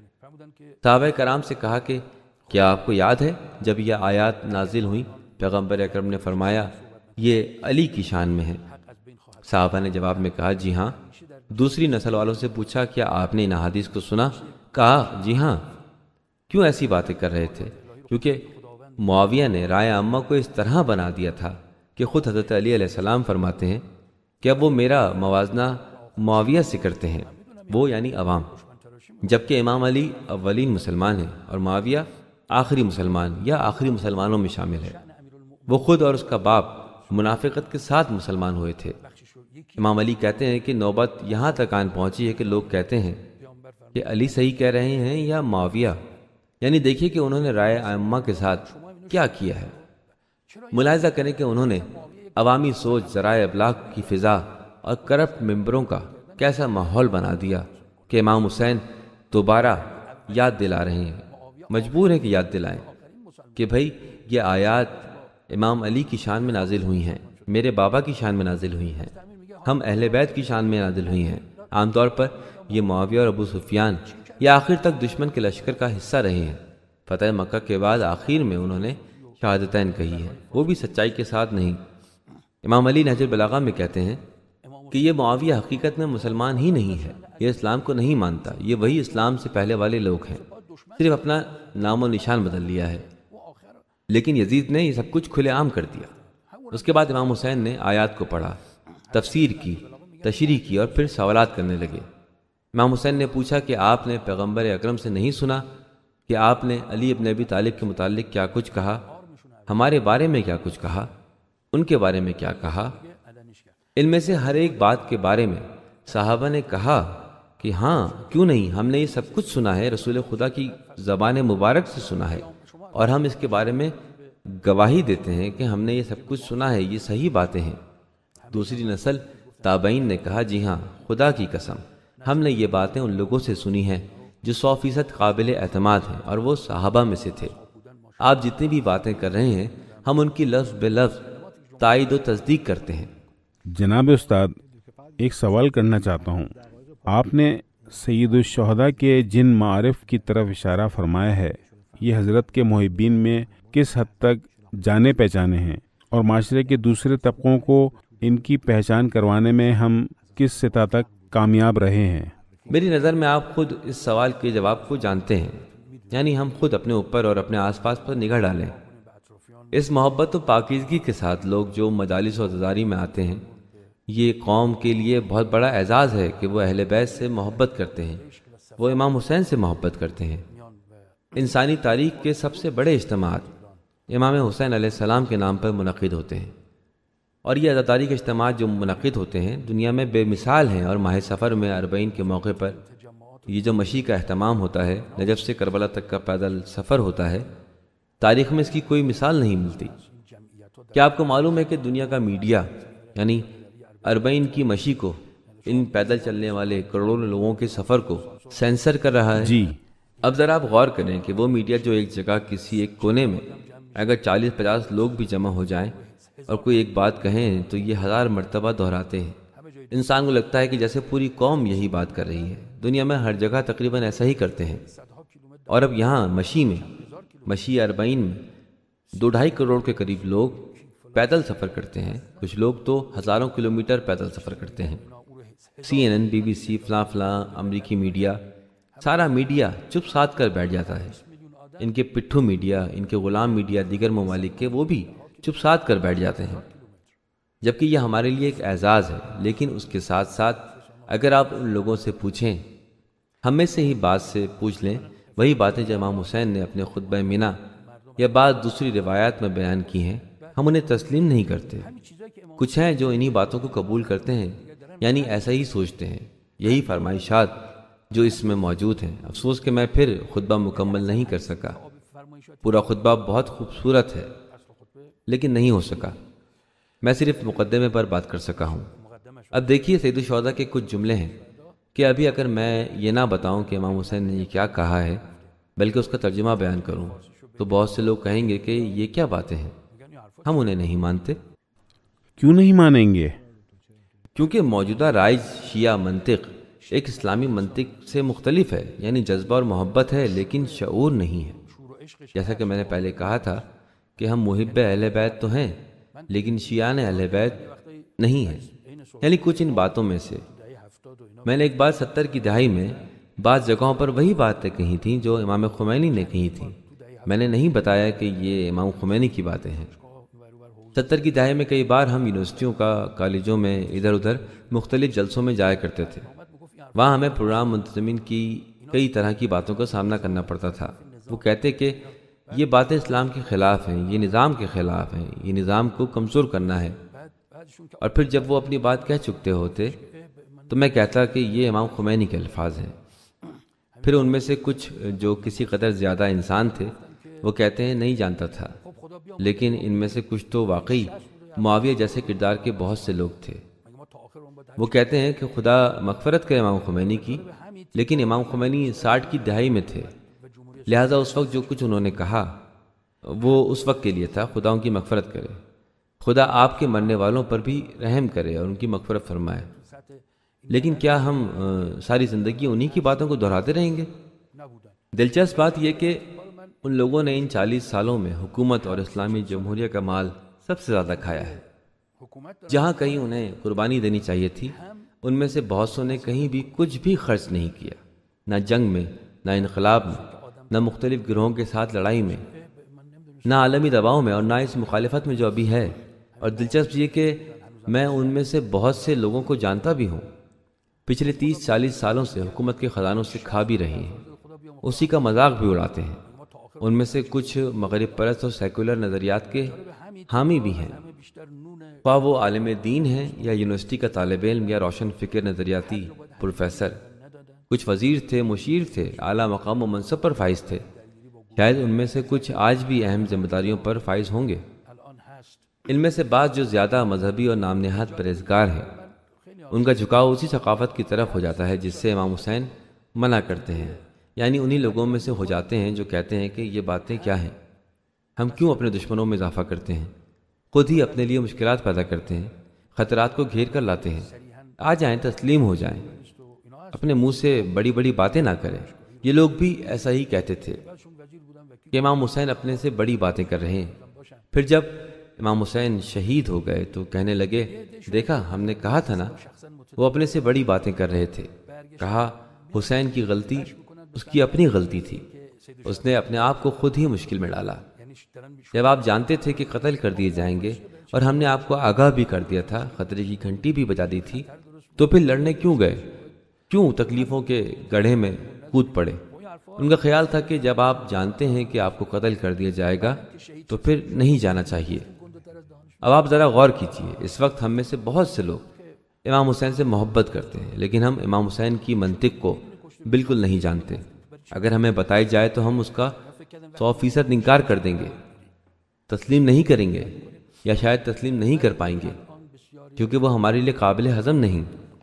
صحابہ کرام سے کہا کہ کیا آپ کو یاد ہے جب یہ آیات نازل ہوئیں؟ پیغمبر اکرم نے فرمایا یہ علی کی شان میں ہے۔ صحابہ نے جواب میں کہا جی ہاں۔ دوسری نسل والوں سے پوچھا کیا آپ نے ان احادیث کو سنا؟ کہا جی ہاں۔ کیوں ایسی باتیں کر رہے تھے؟ کیونکہ معاویہ نے رائے عامہ کو اس طرح بنا دیا تھا کہ خود حضرت علی علیہ السلام فرماتے ہیں کہ اب وہ میرا موازنہ معاویہ سے کرتے ہیں، وہ یعنی عوام، جبکہ امام علی اولین مسلمان ہیں اور معاویہ آخری مسلمان یا آخری مسلمانوں میں شامل ہے۔ وہ خود اور اس کا باپ منافقت کے ساتھ مسلمان ہوئے تھے۔ امام علی کہتے ہیں کہ نوبت یہاں تک آن پہنچی ہے کہ لوگ کہتے ہیں کہ علی صحیح کہہ رہے ہیں یا معاویہ، یعنی دیکھیے کہ انہوں نے رائے عامہ کے ساتھ کیا کیا ہے۔ ملاحظہ کریں کہ انہوں نے عوامی سوچ، ذرائع ابلاغ کی فضا اور کرپٹ ممبروں کا کیسا ماحول بنا دیا کہ امام حسین دوبارہ یاد دلا رہے ہیں، مجبور ہیں کہ یاد دلائیں کہ بھائی یہ آیات امام علی کی شان میں نازل ہوئی ہیں، میرے بابا کی شان میں نازل ہوئی ہیں، ہم اہل بیت کی شان میں نازل ہوئی ہیں۔ عام طور پر یہ معاویہ اور ابو سفیان یہ آخر تک دشمن کے لشکر کا حصہ رہے ہیں۔ فتح مکہ کے بعد آخر میں انہوں نے شہادتین کہی ہے، وہ بھی سچائی کے ساتھ نہیں۔ امام علی نہج البلاغہ میں کہتے ہیں کہ یہ معاویہ حقیقت میں مسلمان ہی نہیں ہے، یہ اسلام کو نہیں مانتا، یہ وہی اسلام سے پہلے والے لوگ ہیں، صرف اپنا نام و نشان بدل لیا ہے۔ لیکن یزید نے یہ سب کچھ کھلے عام کر دیا۔ اس کے بعد امام حسین نے آیات کو پڑھا، تفسیر کی، تشریح کی اور پھر سوالات کرنے لگے۔ امام حسین نے پوچھا کہ آپ نے پیغمبر اکرم سے نہیں سنا کہ آپ نے علی ابن ابی طالب کے متعلق کیا کچھ کہا؟ ہمارے بارے میں کیا کچھ کہا؟ ان کے بارے میں کیا کہا؟ ان میں سے ہر ایک بات کے بارے میں صحابہ نے کہا کہ ہاں کیوں نہیں، ہم نے یہ سب کچھ سنا ہے، رسول خدا کی زبان مبارک سے سنا ہے اور ہم اس کے بارے میں گواہی دیتے ہیں کہ ہم نے یہ سب کچھ سنا ہے، یہ صحیح باتیں ہیں۔ دوسری نسل تابعین نے کہا جی ہاں، خدا کی قسم ہم نے یہ باتیں ان لوگوں سے سنی ہیں جو 100% قابل اعتماد ہیں اور وہ صحابہ میں سے تھے۔ آپ جتنی بھی باتیں کر رہے ہیں ہم ان کی لفظ بے لفظ تائید و تصدیق کرتے ہیں۔ جناب استاد، ایک سوال کرنا چاہتا ہوں۔ آپ نے سید الشہداء کے جن معارف کی طرف اشارہ فرمایا ہے، یہ حضرت کے محبین میں کس حد تک جانے پہچانے ہیں اور معاشرے کے دوسرے طبقوں کو ان کی پہچان کروانے میں ہم کس سطح تک کامیاب رہے ہیں؟ میری نظر میں آپ خود اس سوال کے جواب کو جانتے ہیں۔ یعنی ہم خود اپنے اوپر اور اپنے آس پاس پر نگاہ ڈالیں۔ اس محبت و پاکیزگی کے ساتھ لوگ جو مجالس و عزاداری میں آتے ہیں، یہ قوم کے لیے بہت بڑا اعزاز ہے کہ وہ اہل بیت سے محبت کرتے ہیں، وہ امام حسین سے محبت کرتے ہیں۔ انسانی تاریخ کے سب سے بڑے اجتماعات امام حسین علیہ السلام کے نام پر منعقد ہوتے ہیں، اور یہ عزاداری کے اجتماعات جو منعقد ہوتے ہیں دنیا میں بے مثال ہیں۔ اور ماہ سفر میں اربعین کے موقع پر یہ جو مشی کا اہتمام ہوتا ہے، نجف سے کربلا تک کا پیدل سفر ہوتا ہے، تاریخ میں اس کی کوئی مثال نہیں ملتی۔ کیا آپ کو معلوم ہے کہ دنیا کا میڈیا یعنی اربعین کی مشی کو، ان پیدل چلنے والے کروڑوں لوگوں کے سفر کو سینسر کر رہا ہے؟ جی، اب ذرا آپ غور کریں کہ وہ میڈیا جو ایک جگہ کسی ایک کونے میں اگر 40-50 لوگ بھی جمع ہو جائیں اور کوئی ایک بات کہیں تو یہ 1000 مرتبہ دہراتے ہیں۔ انسان کو لگتا ہے کہ جیسے پوری قوم یہی بات کر رہی ہے۔ دنیا میں ہر جگہ تقریباً ایسا ہی کرتے ہیں۔ اور اب یہاں مشی اربعین میں 2-2.5 کروڑ کے قریب لوگ پیدل سفر کرتے ہیں۔ کچھ لوگ تو ہزاروں کلومیٹر پیدل سفر کرتے ہیں۔ CNN، BBC، فلاں امریکی میڈیا، سارا میڈیا چپ سادھ کر بیٹھ جاتا ہے۔ ان کے پٹھو میڈیا، ان کے غلام میڈیا دیگر ممالک کے، وہ بھی چپ سادھ کر بیٹھ جاتے ہیں، جبکہ یہ ہمارے لیے ایک اعزاز ہے۔ لیکن اس کے ساتھ ساتھ اگر آپ ان لوگوں سے پوچھیں، ہم میں سے ہی بات سے پوچھ لیں، وہی باتیں جو امام حسین نے اپنے خطبہ مینا یا بعض دوسری روایات میں بیان کی ہیں، ہم انہیں تسلیم نہیں کرتے۔ کچھ ہیں جو انہی باتوں کو قبول کرتے ہیں، یعنی ایسا ہی سوچتے ہیں۔ یہی فرمائشات جو اس میں موجود ہیں۔ افسوس کہ میں پھر خطبہ مکمل نہیں کر سکا۔ پورا خطبہ بہت خوبصورت ہے لیکن نہیں ہو سکا، میں صرف مقدمے پر بات کر سکا ہوں۔ اب دیکھیے سید الشہداء کے کچھ جملے ہیں کہ ابھی اگر میں یہ نہ بتاؤں کہ امام حسین نے یہ کیا کہا ہے بلکہ اس کا ترجمہ بیان کروں تو بہت سے لوگ کہیں گے کہ یہ کیا باتیں ہیں، ہم انہیں نہیں مانتے۔ کیوں نہیں مانیں گے؟ کیونکہ موجودہ رائج شیعہ منطق ایک اسلامی منطق سے مختلف ہے، یعنی جذبہ اور محبت ہے لیکن شعور نہیں ہے۔ جیسا کہ میں نے پہلے کہا تھا کہ ہم محب اہل بیت تو ہیں لیکن شیعان اہل بیت نہیں ہیں، یعنی کچھ ان باتوں میں سے۔ میں نے ایک بار 70 کی دہائی میں بعض جگہوں پر وہی باتیں کہی تھیں جو امام خمینی نے کہی تھیں۔ میں نے نہیں بتایا کہ یہ امام خمینی کی باتیں ہیں۔ 70 کی دہائی میں کئی بار ہم یونیورسٹیوں کا، کالجوں میں ادھر ادھر مختلف جلسوں میں جایا کرتے تھے۔ وہاں ہمیں پروگرام منتظمین کی کئی طرح کی باتوں کا سامنا کرنا پڑتا تھا۔ وہ کہتے کہ یہ باتیں اسلام کے خلاف ہیں، یہ نظام کے خلاف ہیں، یہ نظام کو کمزور کرنا ہے۔ اور پھر جب وہ اپنی بات کہہ چکتے ہوتے تو میں کہتا کہ یہ امام خمینی کے الفاظ ہیں۔ پھر ان میں سے کچھ جو کسی قدر زیادہ انسان تھے وہ کہتے ہیں نہیں جانتا تھا، لیکن ان میں سے کچھ تو واقعی معاویہ جیسے کردار کے بہت سے لوگ تھے۔ وہ کہتے ہیں کہ خدا مغفرت کرے امام خمینی کی، لیکن امام خمینی 60 کی دہائی میں تھے، لہٰذا اس وقت جو کچھ انہوں نے کہا وہ اس وقت کے لیے تھا۔ خدا ان کی مغفرت کرے، خدا آپ کے مرنے والوں پر بھی رحم کرے اور ان کی مغفرت فرمائے۔ لیکن کیا ہم ساری زندگی انہی کی باتوں کو دہراتے رہیں گے؟ دلچسپ بات یہ کہ ان لوگوں نے ان 40 سالوں میں حکومت اور اسلامی جمہوریہ کا مال سب سے زیادہ کھایا ہے۔ جہاں کہیں انہیں قربانی دینی چاہیے تھی، ان میں سے بہت سو نے کہیں بھی کچھ بھی خرچ نہیں کیا، نہ جنگ میں، نہ انقلاب میں، نہ مختلف گروہوں کے ساتھ لڑائی میں، نہ عالمی دباؤ میں، اور نہ اس مخالفت میں جو ابھی ہے۔ اور دلچسپ یہ کہ میں ان میں سے بہت سے لوگوں کو جانتا بھی ہوں، پچھلے 30-40 سالوں سے حکومت کے خزانوں سے کھا بھی رہے ہیں، اسی کا مذاق بھی اڑاتے ہیں۔ ان میں سے کچھ مغرب پرست اور سیکولر نظریات کے حامی بھی ہیں، خواہ وہ عالم دین ہیں یا یونیورسٹی کا طالب علم یا روشن فکر نظریاتی پروفیسر۔ کچھ وزیر تھے، مشیر تھے، اعلیٰ مقام و منصب پر فائز تھے، شاید ان میں سے کچھ آج بھی اہم ذمہ داریوں پر فائز ہوں گے۔ ان میں سے بعض جو زیادہ مذہبی اور نام نہاد پرہیزگار ہیں، ان کا جھکاؤ اسی ثقافت کی طرف ہو جاتا ہے جس سے امام حسین منع کرتے ہیں، یعنی انہی لوگوں میں سے ہو جاتے ہیں جو کہتے ہیں کہ یہ باتیں کیا ہیں، ہم کیوں اپنے دشمنوں میں اضافہ کرتے ہیں، خود ہی اپنے لیے مشکلات پیدا کرتے ہیں، خطرات کو گھیر کر لاتے ہیں۔ آ جائیں، تسلیم ہو جائیں، اپنے منہ سے بڑی بڑی باتیں نہ کریں۔ یہ لوگ بھی ایسا ہی کہتے تھے کہ امام حسین اپنے سے بڑی باتیں کر رہے ہیں۔ پھر جب امام حسین شہید ہو گئے تو کہنے لگے، دیکھا ہم نے کہا تھا نا، وہ اپنے سے بڑی باتیں کر رہے تھے۔ کہا حسین کی غلطی اس کی اپنی غلطی تھی، اس نے اپنے آپ کو خود ہی مشکل میں ڈالا۔ جب آپ جانتے تھے کہ قتل کر دیے جائیں گے اور ہم نے آپ کو آگاہ بھی کر دیا تھا، خطرے کی گھنٹی بھی بجا دی تھی، تو پھر لڑنے کیوں گئے؟ کیوں تکلیفوں کے گڑھے میں کود پڑے؟ ان کا خیال تھا کہ جب آپ جانتے ہیں کہ آپ کو قتل کر دیا جائے گا تو پھر نہیں جانا چاہیے۔ اب آپ ذرا غور کیجیے، اس وقت ہم میں سے بہت سے لوگ امام حسین سے محبت کرتے ہیں، لیکن ہم امام حسین کی منطق کو بالکل نہیں جانتے۔ اگر ہمیں بتائی جائے تو ہم اس کا 100% انکار کر دیں گے، تسلیم نہیں کریں گے، یا شاید تسلیم نہیں کر پائیں گے، کیونکہ وہ ہمارے لیے قابل ہضم نہیں۔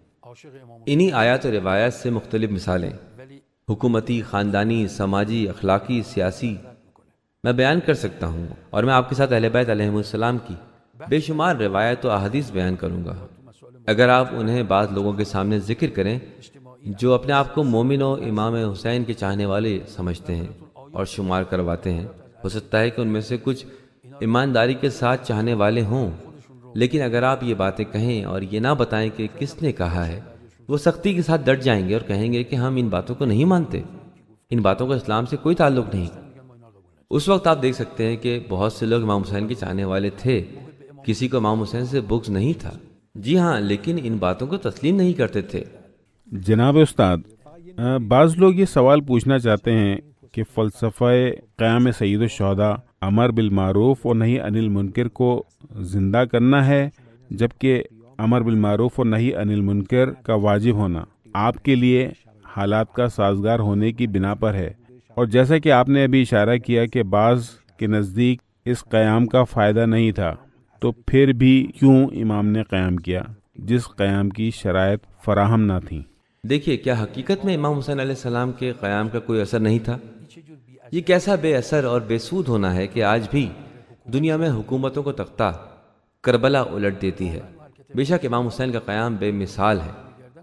انہی آیات و روایات سے مختلف مثالیں، حکومتی، خاندانی، سماجی، اخلاقی، سیاسی، میں بیان کر سکتا ہوں، اور میں آپ کے ساتھ اہل بیت علیہم السلام کی بے شمار روایت و احادیث بیان کروں گا۔ اگر آپ انہیں بعض لوگوں کے سامنے ذکر کریں جو اپنے آپ کو مومن و امام حسین کے چاہنے والے سمجھتے ہیں اور شمار کرواتے ہیں، ہو سکتا ہے کہ ان میں سے کچھ ایمانداری کے ساتھ چاہنے والے ہوں، لیکن اگر آپ یہ باتیں کہیں اور یہ نہ بتائیں کہ کس نے کہا ہے، وہ سختی کے ساتھ ڈٹ جائیں گے اور کہیں گے کہ ہم ان باتوں کو نہیں مانتے، ان باتوں کا اسلام سے کوئی تعلق نہیں۔ اس وقت آپ دیکھ سکتے ہیں کہ بہت سے لوگ امام حسین کے چاہنے والے تھے، کسی کو امام حسین سے بغض نہیں تھا، جی ہاں، لیکن ان باتوں کو تسلیم نہیں کرتے تھے۔ جناب استاد، بعض لوگ یہ سوال پوچھنا چاہتے ہیں کہ فلسفہ قیام سید الشہداء، امر بالمعروف اور نہی عن المنکر کو زندہ کرنا ہے، جبکہ امر بالمعروف اور نہی عن المنکر کا واجب ہونا آپ کے لیے حالات کا سازگار ہونے کی بنا پر ہے، اور جیسا کہ آپ نے ابھی اشارہ کیا کہ بعض کے نزدیک اس قیام کا فائدہ نہیں تھا، تو پھر بھی کیوں امام نے قیام کیا جس قیام کی شرائط فراہم نہ تھیں؟ دیکھیے، کیا حقیقت میں امام حسین علیہ السلام کے قیام کا کوئی اثر نہیں تھا؟ یہ کیسا بے اثر اور بے سود ہونا ہے کہ آج بھی دنیا میں حکومتوں کو تختہ کربلا الٹ دیتی ہے۔ بے شک امام حسین کا قیام بے مثال ہے۔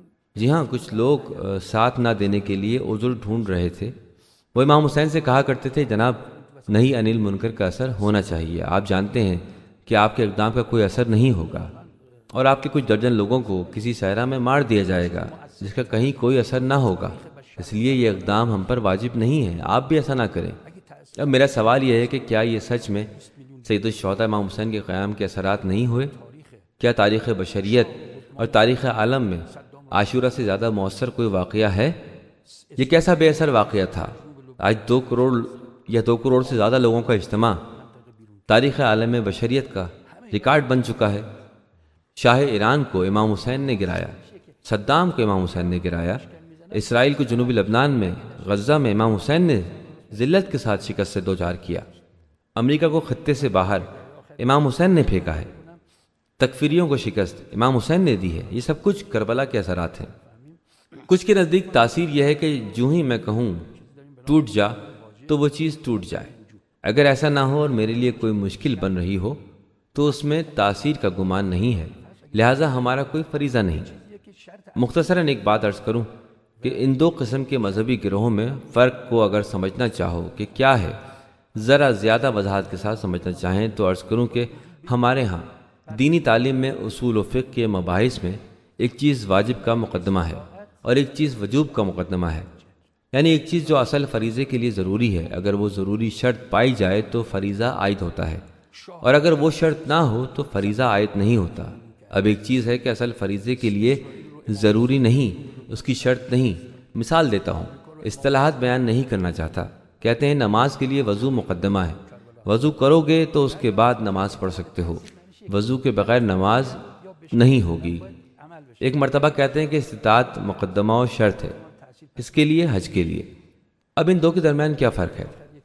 جی ہاں، کچھ لوگ ساتھ نہ دینے کے لیے عذر ڈھونڈ رہے تھے۔ وہ امام حسین سے کہا کرتے تھے، جناب، نہیں عن المنکر کا اثر ہونا چاہیے، آپ جانتے ہیں کہ آپ کے اقدام کا کوئی اثر نہیں ہوگا، اور آپ کے کچھ درجن لوگوں کو کسی صحرا میں مار دیا جائے گا جس کا کہیں کوئی اثر نہ ہوگا، اس لیے یہ اقدام ہم پر واجب نہیں ہے، آپ بھی ایسا نہ کریں۔ اب میرا سوال یہ ہے کہ کیا یہ سچ میں سید الشہداء امام حسین کے قیام کے اثرات نہیں ہوئے؟ کیا تاریخ بشریت اور تاریخ عالم میں عاشورہ سے زیادہ مؤثر کوئی واقعہ ہے؟ یہ کیسا بے اثر واقعہ تھا؟ آج 2 کروڑ یا 2 کروڑ سے زیادہ لوگوں کا اجتماع تاریخ عالم بشریت کا ریکارڈ بن چکا ہے۔ شاہ ایران کو امام حسین نے گرایا، صدام کو امام حسین نے گرایا، اسرائیل کو جنوبی لبنان میں غزہ میں امام حسین نے ذلت کے ساتھ شکست سے دوچار کیا، امریکہ کو خطے سے باہر امام حسین نے پھینکا ہے، تکفیریوں کو شکست امام حسین نے دی ہے۔ یہ سب کچھ کربلا کے اثرات ہیں۔ کچھ کے نزدیک تاثیر یہ ہے کہ جو ہی میں کہوں ٹوٹ جا تو وہ چیز ٹوٹ جائے، اگر ایسا نہ ہو اور میرے لیے کوئی مشکل بن رہی ہو تو اس میں تاثیر کا گمان نہیں ہے، لہٰذا ہمارا کوئی فریضہ نہیں۔ مختصراً ایک بات عرض کروں کہ ان 2 قسم کے مذہبی گروہوں میں فرق کو اگر سمجھنا چاہو کہ کیا ہے، ذرا زیادہ وضاحت کے ساتھ سمجھنا چاہیں تو عرض کروں کہ ہمارے ہاں دینی تعلیم میں اصول و فقہ کے مباحث میں ایک چیز واجب کا مقدمہ ہے اور ایک چیز وجوب کا مقدمہ ہے، یعنی ایک چیز جو اصل فریضے کے لیے ضروری ہے، اگر وہ ضروری شرط پائی جائے تو فریضہ عائد ہوتا ہے، اور اگر وہ شرط نہ ہو تو فریضہ عائد نہیں ہوتا۔ اب ایک چیز ہے کہ اصل فریضے کے لیے ضروری نہیں، اس کی شرط نہیں۔ مثال دیتا ہوں، اصطلاحات بیان نہیں کرنا چاہتا۔ کہتے ہیں نماز کے لیے وضو مقدمہ ہے، وضو کرو گے تو اس کے بعد نماز پڑھ سکتے ہو، وضو کے بغیر نماز نہیں ہوگی۔ ایک مرتبہ کہتے ہیں کہ استطاعت مقدمہ و شرط ہے، اس کے لیے حج کے لیے۔ اب ان 2 کے درمیان کیا فرق ہے؟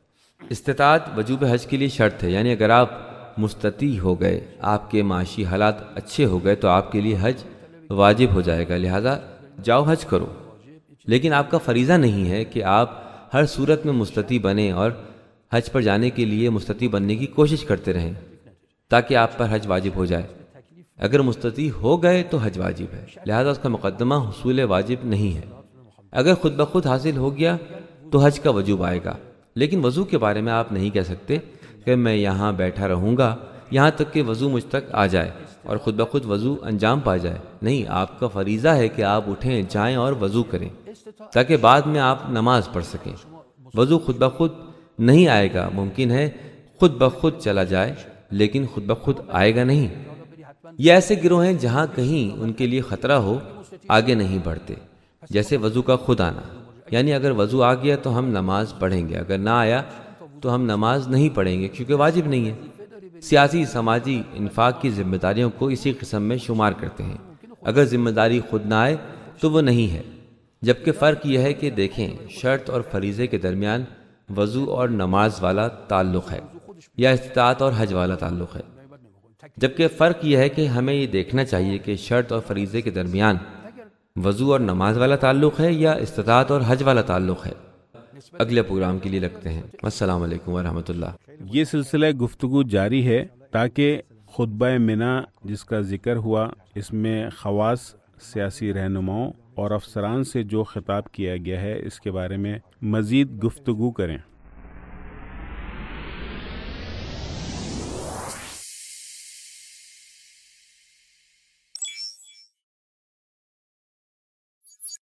استطاعت وجوب حج کے لیے شرط ہے، یعنی اگر آپ مستطیع ہو گئے، آپ کے معاشی حالات اچھے ہو گئے تو آپ کے لیے حج واجب ہو جائے گا، لہذا جاؤ حج کرو۔ لیکن آپ کا فریضہ نہیں ہے کہ آپ ہر صورت میں مستطیع بنیں اور حج پر جانے کے لیے مستطیع بننے کی کوشش کرتے رہیں تاکہ آپ پر حج واجب ہو جائے۔ اگر مستطیع ہو گئے تو حج واجب ہے، لہذا اس کا مقدمہ حصول واجب نہیں ہے۔ اگر خود بخود حاصل ہو گیا تو حج کا وجوب آئے گا، لیکن وضو کے بارے میں آپ نہیں کہہ سکتے کہ میں یہاں بیٹھا رہوں گا یہاں تک کہ وضو مجھ تک آ جائے اور خود بخود وضو انجام پا جائے۔ نہیں، آپ کا فریضہ ہے کہ آپ اٹھیں، جائیں اور وضو کریں تاکہ بعد میں آپ نماز پڑھ سکیں۔ وضو خود بخود نہیں آئے گا، ممکن ہے خود بخود چلا جائے لیکن خود بخود آئے گا نہیں۔ یہ ایسے گروہ ہیں جہاں کہیں ان کے لیے خطرہ ہو آگے نہیں بڑھتے، جیسے وضو کا خود آنا، یعنی اگر وضو آ گیا تو ہم نماز پڑھیں گے، اگر نہ آیا تو ہم نماز نہیں پڑھیں گے کیونکہ واجب نہیں ہے۔ سیاسی سماجی انفاق کی ذمہ داریوں کو اسی قسم میں شمار کرتے ہیں، اگر ذمہ داری خود نہ آئے تو وہ نہیں ہے۔ جبکہ فرق یہ ہے کہ دیکھیں شرط اور فریضے کے درمیان وضو اور نماز والا تعلق ہے یا استطاعت اور حج والا تعلق ہے، جبکہ فرق یہ ہے کہ ہمیں یہ دیکھنا چاہیے کہ شرط اور فریضے کے درمیان وضو اور نماز والا تعلق ہے یا استطاعت اور حج والا تعلق ہے۔ اگلے پروگرام کے لیے رکھتے ہیں۔ السلام علیکم ورحمۃ اللہ۔ یہ سلسلہ گفتگو جاری ہے تاکہ خطبہ منا جس کا ذکر ہوا اس میں خواص، سیاسی رہنماؤں اور افسران سے جو خطاب کیا گیا ہے اس کے بارے میں مزید گفتگو کریں۔